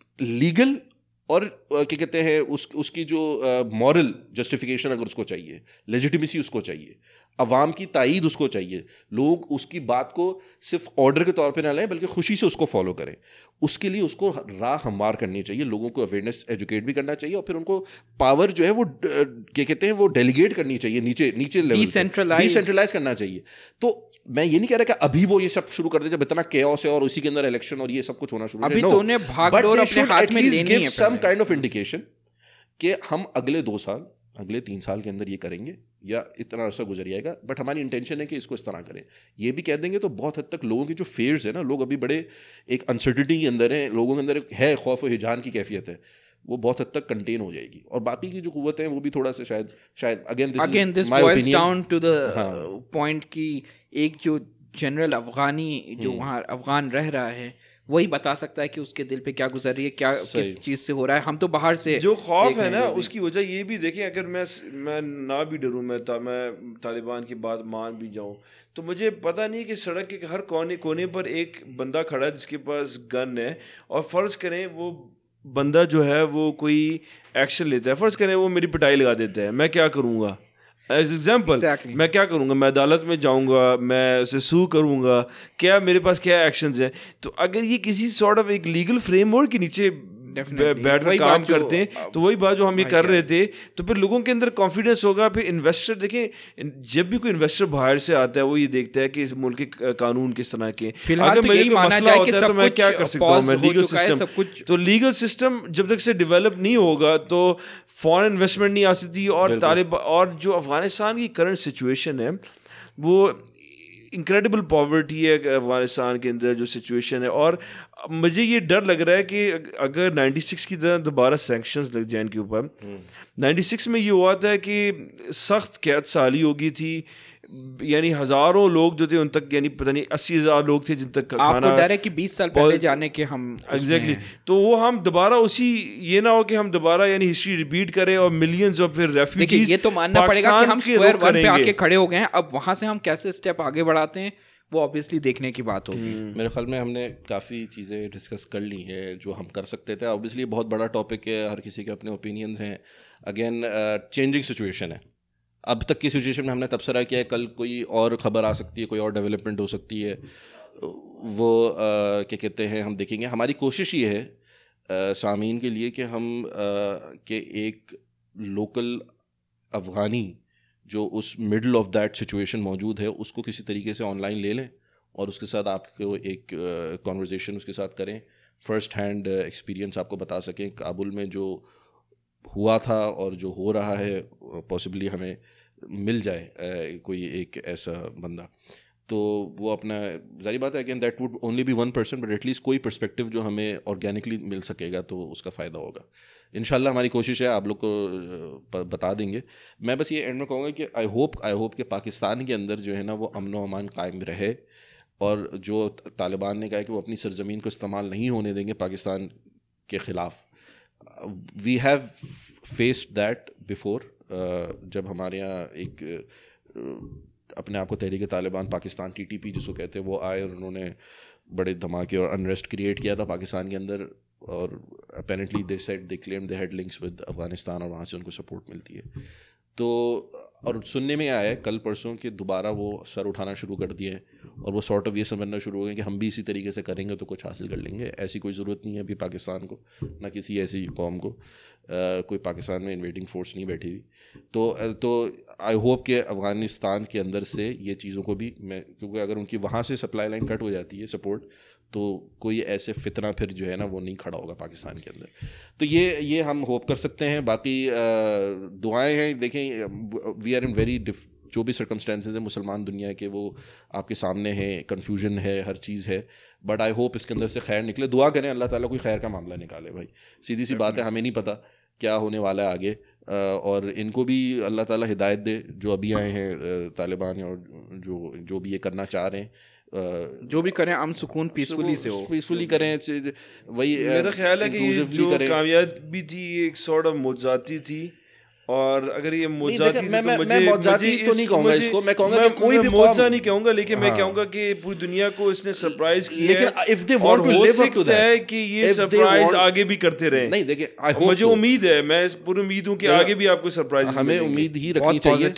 लीगल और क्या कहते हैं उसकी जो मॉरल जस्टिफिकेशन अगर उसको चाहिए, लेजिटिमेसी उसको चाहिए, अवाम की ताईद उसको चाहिए, लोग उसकी बात को सिर्फ ऑर्डर के तौर पे ना लें बल्कि खुशी से उसको फॉलो करें, उसके लिए उसको राह हमवार करनी चाहिए, लोगों को अवेयरनेस एजुकेट भी करना चाहिए और फिर उनको पावर जो है वो क्या कहते हैं वो डेलीगेट करनी चाहिए, नीचे लेवल डिसेंट्रलाइज करना चाहिए। तो मैं ये नहीं कह रहा कि अभी वो ये सब शुरू कर दे जब इतना केओस है और उसी के अंदर इलेक्शन और ये सब कुछ होना शुरू अभी तो उन्हें भागदौड़ अपने हाथ में लेनी है, सम काइंड ऑफ इंडिकेशन कि हम अगले 2 साल अगले 3 साल के अंदर ये करेंगे या इतना अर्सा गुजर जाएगा, बट हमारी इंटेंशन है कि इसको इस तरह करें। ये भी कह देंगे तो बहुत हद तक लोगों की जो फेयर्स है ना, लोग अभी बड़े एक अनसर्टिनिटी के अंदर हैं, लोगों के अंदर है खौफ और हिजान की कैफियत है, वो बहुत हद तक कंटेन हो जाएगी। और बाकी की जो कुव्वतें हैं वो भी थोड़ा सा शायद again this boils down to the point कि एक जो जनरल अफगानी जो वहाँ अफगान रह रहा है वही बता सकता है कि उसके दिल पे क्या गुजर रही है, क्या किस चीज से हो रहा है। हम तो बाहर से जो खौफ है ना उसकी वजह ये भी देखें, अगर मैं ना भी डरूं, मैं तालिबान की बात मान भी जाऊं, तो मुझे पता नहीं कि सड़क के हर कोने पर एक बंदा खड़ा है जिसके पास गन है, और फ़र्ज़ करें वो बंदा जो है वो कोई एक्शन लेता है, फ़र्ज़ करें वो मेरी पिटाई लगा देता है, मैं क्या करूँगा? एज एग्जाम्पल मैं क्या करूँगा? मैं अदालत में जाऊँगा, मैं उसे सू करूँगा, क्या मेरे पास क्या एक्शंस हैं? तो अगर ये किसी सॉर्ट ऑफ एक लीगल फ्रेमवर्क के नीचे बैठकर काम करते हैं तो वही बात जो हम ये कर रहे थे, तो फिर लोगों के अंदर कॉन्फिडेंस होगा। फिर इन्वेस्टर देखें, जब भी कोई इन्वेस्टर बाहर से आता है वो ये देखता है कि इस मुल्क के कानून किस तरह के, अगर मेरे को मसला होता है तो मैं क्या कर सकता हूँ, मैं लीगल सिस्टम, तो लीगल सिस्टम जब तक से डेवलप नहीं होगा तो फॉरेन इन्वेस्टमेंट नहीं आ सकती। और जो अफगानिस्तान की करंट सिचुएशन है वो इनक्रेडिबल पॉवर्टी है अफगानिस्तान के अंदर जो सिचुएशन है, और मुझे ये डर लग रहा है कि अगर 96 की तरह दोबारा सैंक्शंस लग जाए इनके ऊपर। 96 में ये हुआ था कि सख्त कैद साली हो गई थी, यानी हज़ारों लोग जो थे उन तक, यानी पता नहीं 80,000 लोग थे जिन तक खाना, डर है कि 20 साल पहले जाने के हम एग्जैक्टली तो वो हम दोबारा उसी, ये ना हो कि हम दोबारा यानी हिस्ट्री रिपीट करें और मिलियंस ऑफ फिर रेफ्यूजीज, ये तो मानना पड़ेगा कि हम स्क्वायर वन पे आके खड़े हो गए हैं। अब वहां से हम कैसे स्टेप आगे बढ़ाते हैं वो ऑब्वियसली देखने की बात होगी। मेरे ख्याल में हमने काफ़ी चीज़ें डिस्कस कर ली है जो हम कर सकते थे। ऑब्वियसली बहुत बड़ा टॉपिक है, हर किसी के अपने ओपिनियंस हैं। अगेन चेंजिंग सिचुएशन है, अब तक की सिचुएशन में हमने तबसरा किया है, कल कोई और ख़बर आ सकती है, कोई और डेवलपमेंट हो सकती है, वो क्या कहते हैं हम देखेंगे। हमारी कोशिश ये है सामीन के लिए कि हम के एक लोकल अफ़गानी जो उस मिडल ऑफ दैट सिचुएशन मौजूद है उसको किसी तरीके से ऑनलाइन ले लें और उसके साथ आपको एक कॉन्वर्जेसन उसके साथ करें, फ़र्स्ट हैंड एक्सपीरियंस आपको बता सकें काबुल में जो हुआ था और जो हो रहा है, पॉसिबली हमें मिल जाए कोई एक ऐसा बंदा, तो वो अपना जारी बात है again that would only be 1%, but at least कोई पर्सपेक्टिव जो हमें ऑर्गेनिकली मिल सकेगा तो उसका फ़ायदा होगा। इंशाल्लाह हमारी कोशिश है, आप लोग को बता देंगे। मैं बस ये एंड में कहूँगा कि आई होप कि पाकिस्तान के अंदर जो है ना वो अमन व अमान कायम रहे, और जो तालिबान ने कहा है कि वो अपनी सरजमीन को इस्तेमाल नहीं होने देंगे पाकिस्तान के ख़िलाफ़, we have faced that before. जब हमारे यहाँ एक अपने आप को तहरीक तालिबान पाकिस्तान TTP जिसको कहते हैं वो आए और उन्होंने बड़े धमाके और अनरेस्ट क्रिएट किया था पाकिस्तान के अंदर, और apparently they said they claim they had links with Afghanistan और वहाँ से उनको सपोर्ट मिलती है। तो और सुनने में आया है कल परसों कि दोबारा वो सर उठाना शुरू कर दिए और वो सॉर्ट ऑफ ये समझना शुरू हो गए कि हम भी इसी तरीके से करेंगे तो कुछ हासिल कर लेंगे। ऐसी कोई ज़रूरत नहीं है अभी पाकिस्तान को, ना किसी ऐसी कौम को, कोई पाकिस्तान में इन्वेडिंग फोर्स नहीं बैठी हुई। तो आई होप कि अफ़गानिस्तान के अंदर से ये चीज़ों को भी क्योंकि अगर उनकी वहाँ से सप्लाई लाइन कट हो जाती है सपोर्ट, तो कोई ऐसे फितना फिर जो है ना वो नहीं खड़ा होगा पाकिस्तान के अंदर। तो ये हम होप कर सकते हैं। बाकी दुआएं हैं, देखें वी आर इन वेरी जो भी सर्कमस्टेंसेज है मुसलमान दुनिया के वो आपके सामने है, कन्फ्यूजन है, हर चीज़ है, बट आई होप इसके अंदर से खैर निकले। दुआ करें अल्लाह ताला कोई खैर का मामला निकाले भाई, सीधी सी बात है, हमें नहीं पता क्या होने वाला है आगे, और इनको भी अल्लाह ताला हिदायत दे जो अभी आए हैं तालिबान, और जो भी ये करना चाह रहे हैं, जो भी करें हम सुकून पीसफुली से हो, पीसफुली करें। वही मेरा ख्याल है कि ये जो कामयाबी थी एक सॉर्ट ऑफ मुजाती थी, और अगर ये मोजाती मैं मोजाती तो नहीं कहूंगा इसको, मैं कहूंगा कि कोई भी मोजा नहीं कहूंगा, लेकिन मैं कहूंगा कि पूरी दुनिया को इसने सरप्राइज किया है, लेकिन if they want to live up to that, है कि ये सरप्राइज आगे भी करते रहे। नहीं देखिए, आई होप, मुझे उम्मीद है, मैं पूरी उम्मीद हूं कि आगे भी आपको सरप्राइज, हमें उम्मीद ही रखनी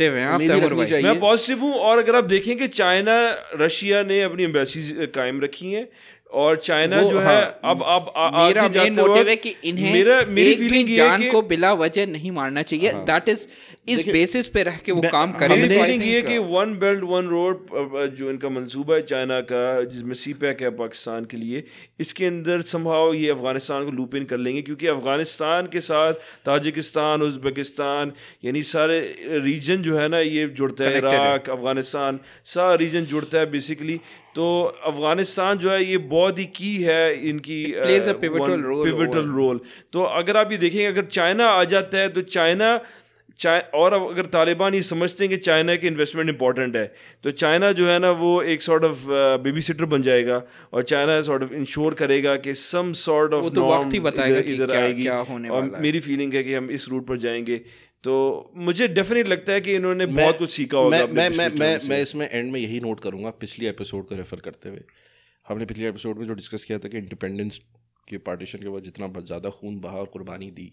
चाहिए, मैं पॉजिटिव हूं। और अगर आप देखें कि चाइना रशिया ने अपनी एम्बेसीज कायम रखी हैं, और चाइना जो है अब मेरा मेन मोटिव है कि इन्हें मेरी फीलिंग ये जान को बिला वजह नहीं मारना चाहिए, दैट इज इस बेसिस पे रह के वो काम करें। मेरी फीलिंग ये कि वन बेल्ट वन रोड जो इनका मंसूबा है चाइना का, जिसमें सीपैक है पाकिस्तान के लिए, इसके अंदर संभाव ये अफगानिस्तान को लूप इन कर लेंगे, क्योंकि अफगानिस्तान के साथ ताजिकिस्तान, उज़्बेकिस्तान, यानी सारे रीजन जो है ना ये जुड़ता है, इराक, अफगानिस्तान, सारा रीजन जुड़ता है बेसिकली। तो अफगानिस्तान जो है ये बहुत ही की है इनकी, प्लेज अ पिवटल रोल। तो अगर आप ये देखेंगे, अगर चाइना आ जाता है तो चाइना और अगर तालिबान ये समझते हैं कि चाइना की इन्वेस्टमेंट इंपॉर्टेंट है, तो चाइना जो है ना वो एक सॉर्ट ऑफ बेबी सिटर बन जाएगा, और चाइना सॉर्ट ऑफ इंश्योर करेगा कि सम सॉर्ट ऑफ नॉर्म इधर आएगी। और मेरी फीलिंग है कि हम इस रूट पर जाएंगे। तो मुझे डेफिनेट लगता है कि इन्होंने बहुत कुछ सीखा होगा। मैं इसमें एंड में यही नोट करूंगा, पिछली एपिसोड को रेफर करते हुए, हमने पिछले एपिसोड में जो डिस्कस किया था कि इंडिपेंडेंस के पार्टीशन के बाद जितना ज़्यादा खून बहा और कुर्बानी दी,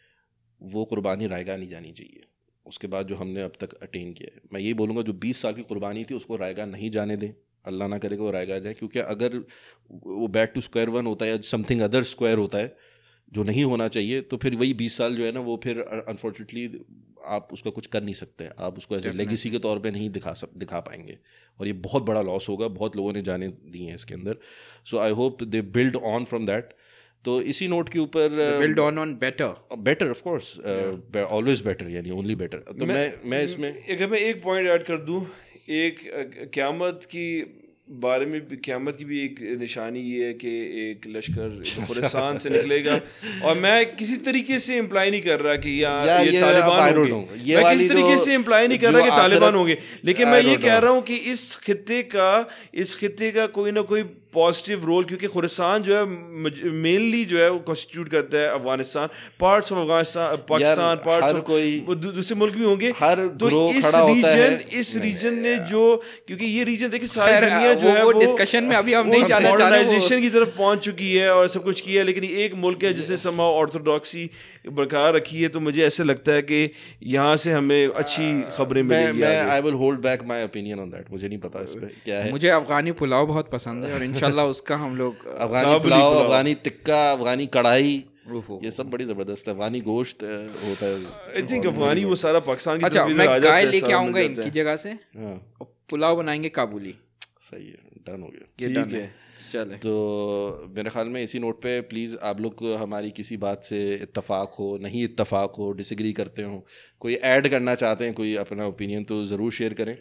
वो कुर्बानी रायगा नहीं जानी चाहिए उसके बाद जो हमने अब तक अटेन किया है। मैं यही बोलूँगा जो 20 साल की कुर्बानी थी उसको रायगा नहीं जाने दें, अल्लाह ना करे कि वो रायगा जाए, क्योंकि अगर वो बैक टू स्क्वायर वन होता है या समथिंग अदर स्क्वायर होता है जो नहीं होना चाहिए, तो फिर वही 20 साल जो है ना वो फिर अनफॉर्चुनेटली आप उसका कुछ कर नहीं सकते, आप उसको एज ए लेगेसी के तौर पे नहीं दिखा पाएंगे, और ये बहुत बड़ा लॉस होगा। बहुत लोगों ने जाने दी हैं इसके अंदर, so I hope they build on from that. तो इसी नोट के ऊपर build on better of course, always better, यानी ओनली बेटर। तो मैं इसमें अगर मैं एक पॉइंट ऐड कर दूं, एक क़यामत की बारे में, क़यामत की भी एक निशानी ये है कि एक लश्कर खुरासान से निकलेगा, और मैं किसी तरीके से इम्प्लाई नहीं कर रहा कि ये तालिबान होंगे, मैं किसी तरीके से इम्प्लाई नहीं कर रहा कि तालिबान होंगे, लेकिन मैं ये कह रहा हूँ कि इस खित्ते का कोई ना कोई पॉजिटिव रोल, क्योंकि खुरासान जो है मेनली जो है वो कॉन्स्टिट्यूट करता है Afghanistan, parts of Afghanistan, Pakistan, parts of दूसरे मुल्क भी होंगे। तो इस रीजन ने जो, क्योंकि ये रीजन देखिए सारी दुनिया जो है वो डिस्कशन में अभी हम नहीं जाना चाह रहे, मॉडर्नाइजेशन की तरफ पहुंच चुकी है और सब कुछ किया है, लेकिन एक मुल्क है जिसने समाव ऑर्थोडॉक्सी बरकरार रखी है। तो मुझे ऐसे लगता है कि यहाँ से हमें अच्छी खबरें मिलेंगी। I will hold back my opinion on that, मुझे नहीं पता इस पे क्या है। मुझे अफगानी पुलाव बहुत पसंद है और इंशाल्लाह उसका हम लोग अफगानी पुलाव, अफगानी टिक्का, अफगानी कढ़ाई, ये सब बड़ी जबरदस्त है। अफगानी गोश्त होता है, आई थिंक अफगानी वो सारा पाकिस्तान की। अच्छा, मैं गाय लेके आऊंगा इनकी जगह से, पुलाव बनाएंगे काबुली। सही है, डन हो गया, ये डन है। चले तो मेरे ख्याल में इसी नोट पे प्लीज़ आप लोग को हमारी किसी बात से इत्तफाक हो, नहीं इत्तफाक हो, डिसएग्री करते हो, कोई ऐड करना चाहते हैं कोई अपना ओपिनियन, तो ज़रूर शेयर करें,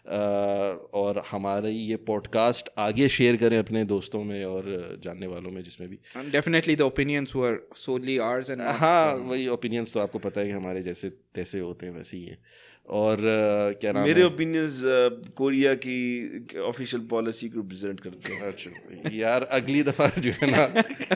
और हमारे ये पॉडकास्ट आगे शेयर करें अपने दोस्तों में और जानने वालों में, जिसमें भी definitely the opinions were solely ours and हाँ वही ओपिनियंस तो आपको पता है कि हमारे जैसे तैसे होते हैं, वैसे ही हैं। और क्या नाम मेरे ओपिनियंस कोरिया की ऑफिशियल पॉलिसी को रिप्रेजेंट करते हैं। अच्छा यार, अगली दफ़ा जो है ना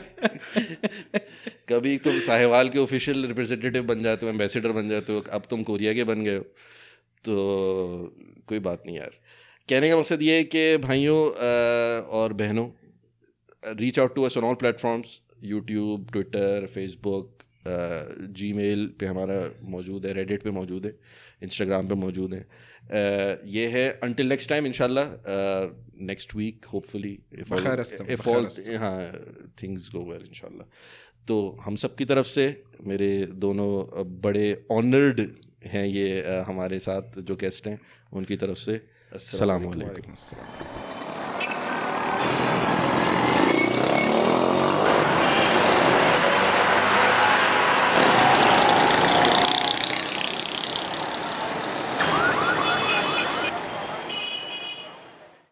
कभी तुम साहिवाल के ऑफिशियल रिप्रेजेंटेटिव बन जाते हो, एम्बेसडर बन जाते हो, अब तुम कोरिया के बन गए हो, तो कोई बात नहीं यार। कहने का मकसद ये है कि भाइयों और बहनों, reach out to us on all platforms, YouTube, Twitter, Facebook, Gmail पे हमारा मौजूद है, रेडिट पे मौजूद है, इंस्टाग्राम पे मौजूद है। ये है अंटिल नेक्स्ट टाइम, इंशाल्लाह next week hopefully if all things go well इंशाल्लाह। तो हम सब की तरफ से, मेरे दोनों बड़े ऑनर्ड हैं ये हमारे साथ जो गेस्ट हैं, उनकी तरफ से अस्सलाम वालेकुम।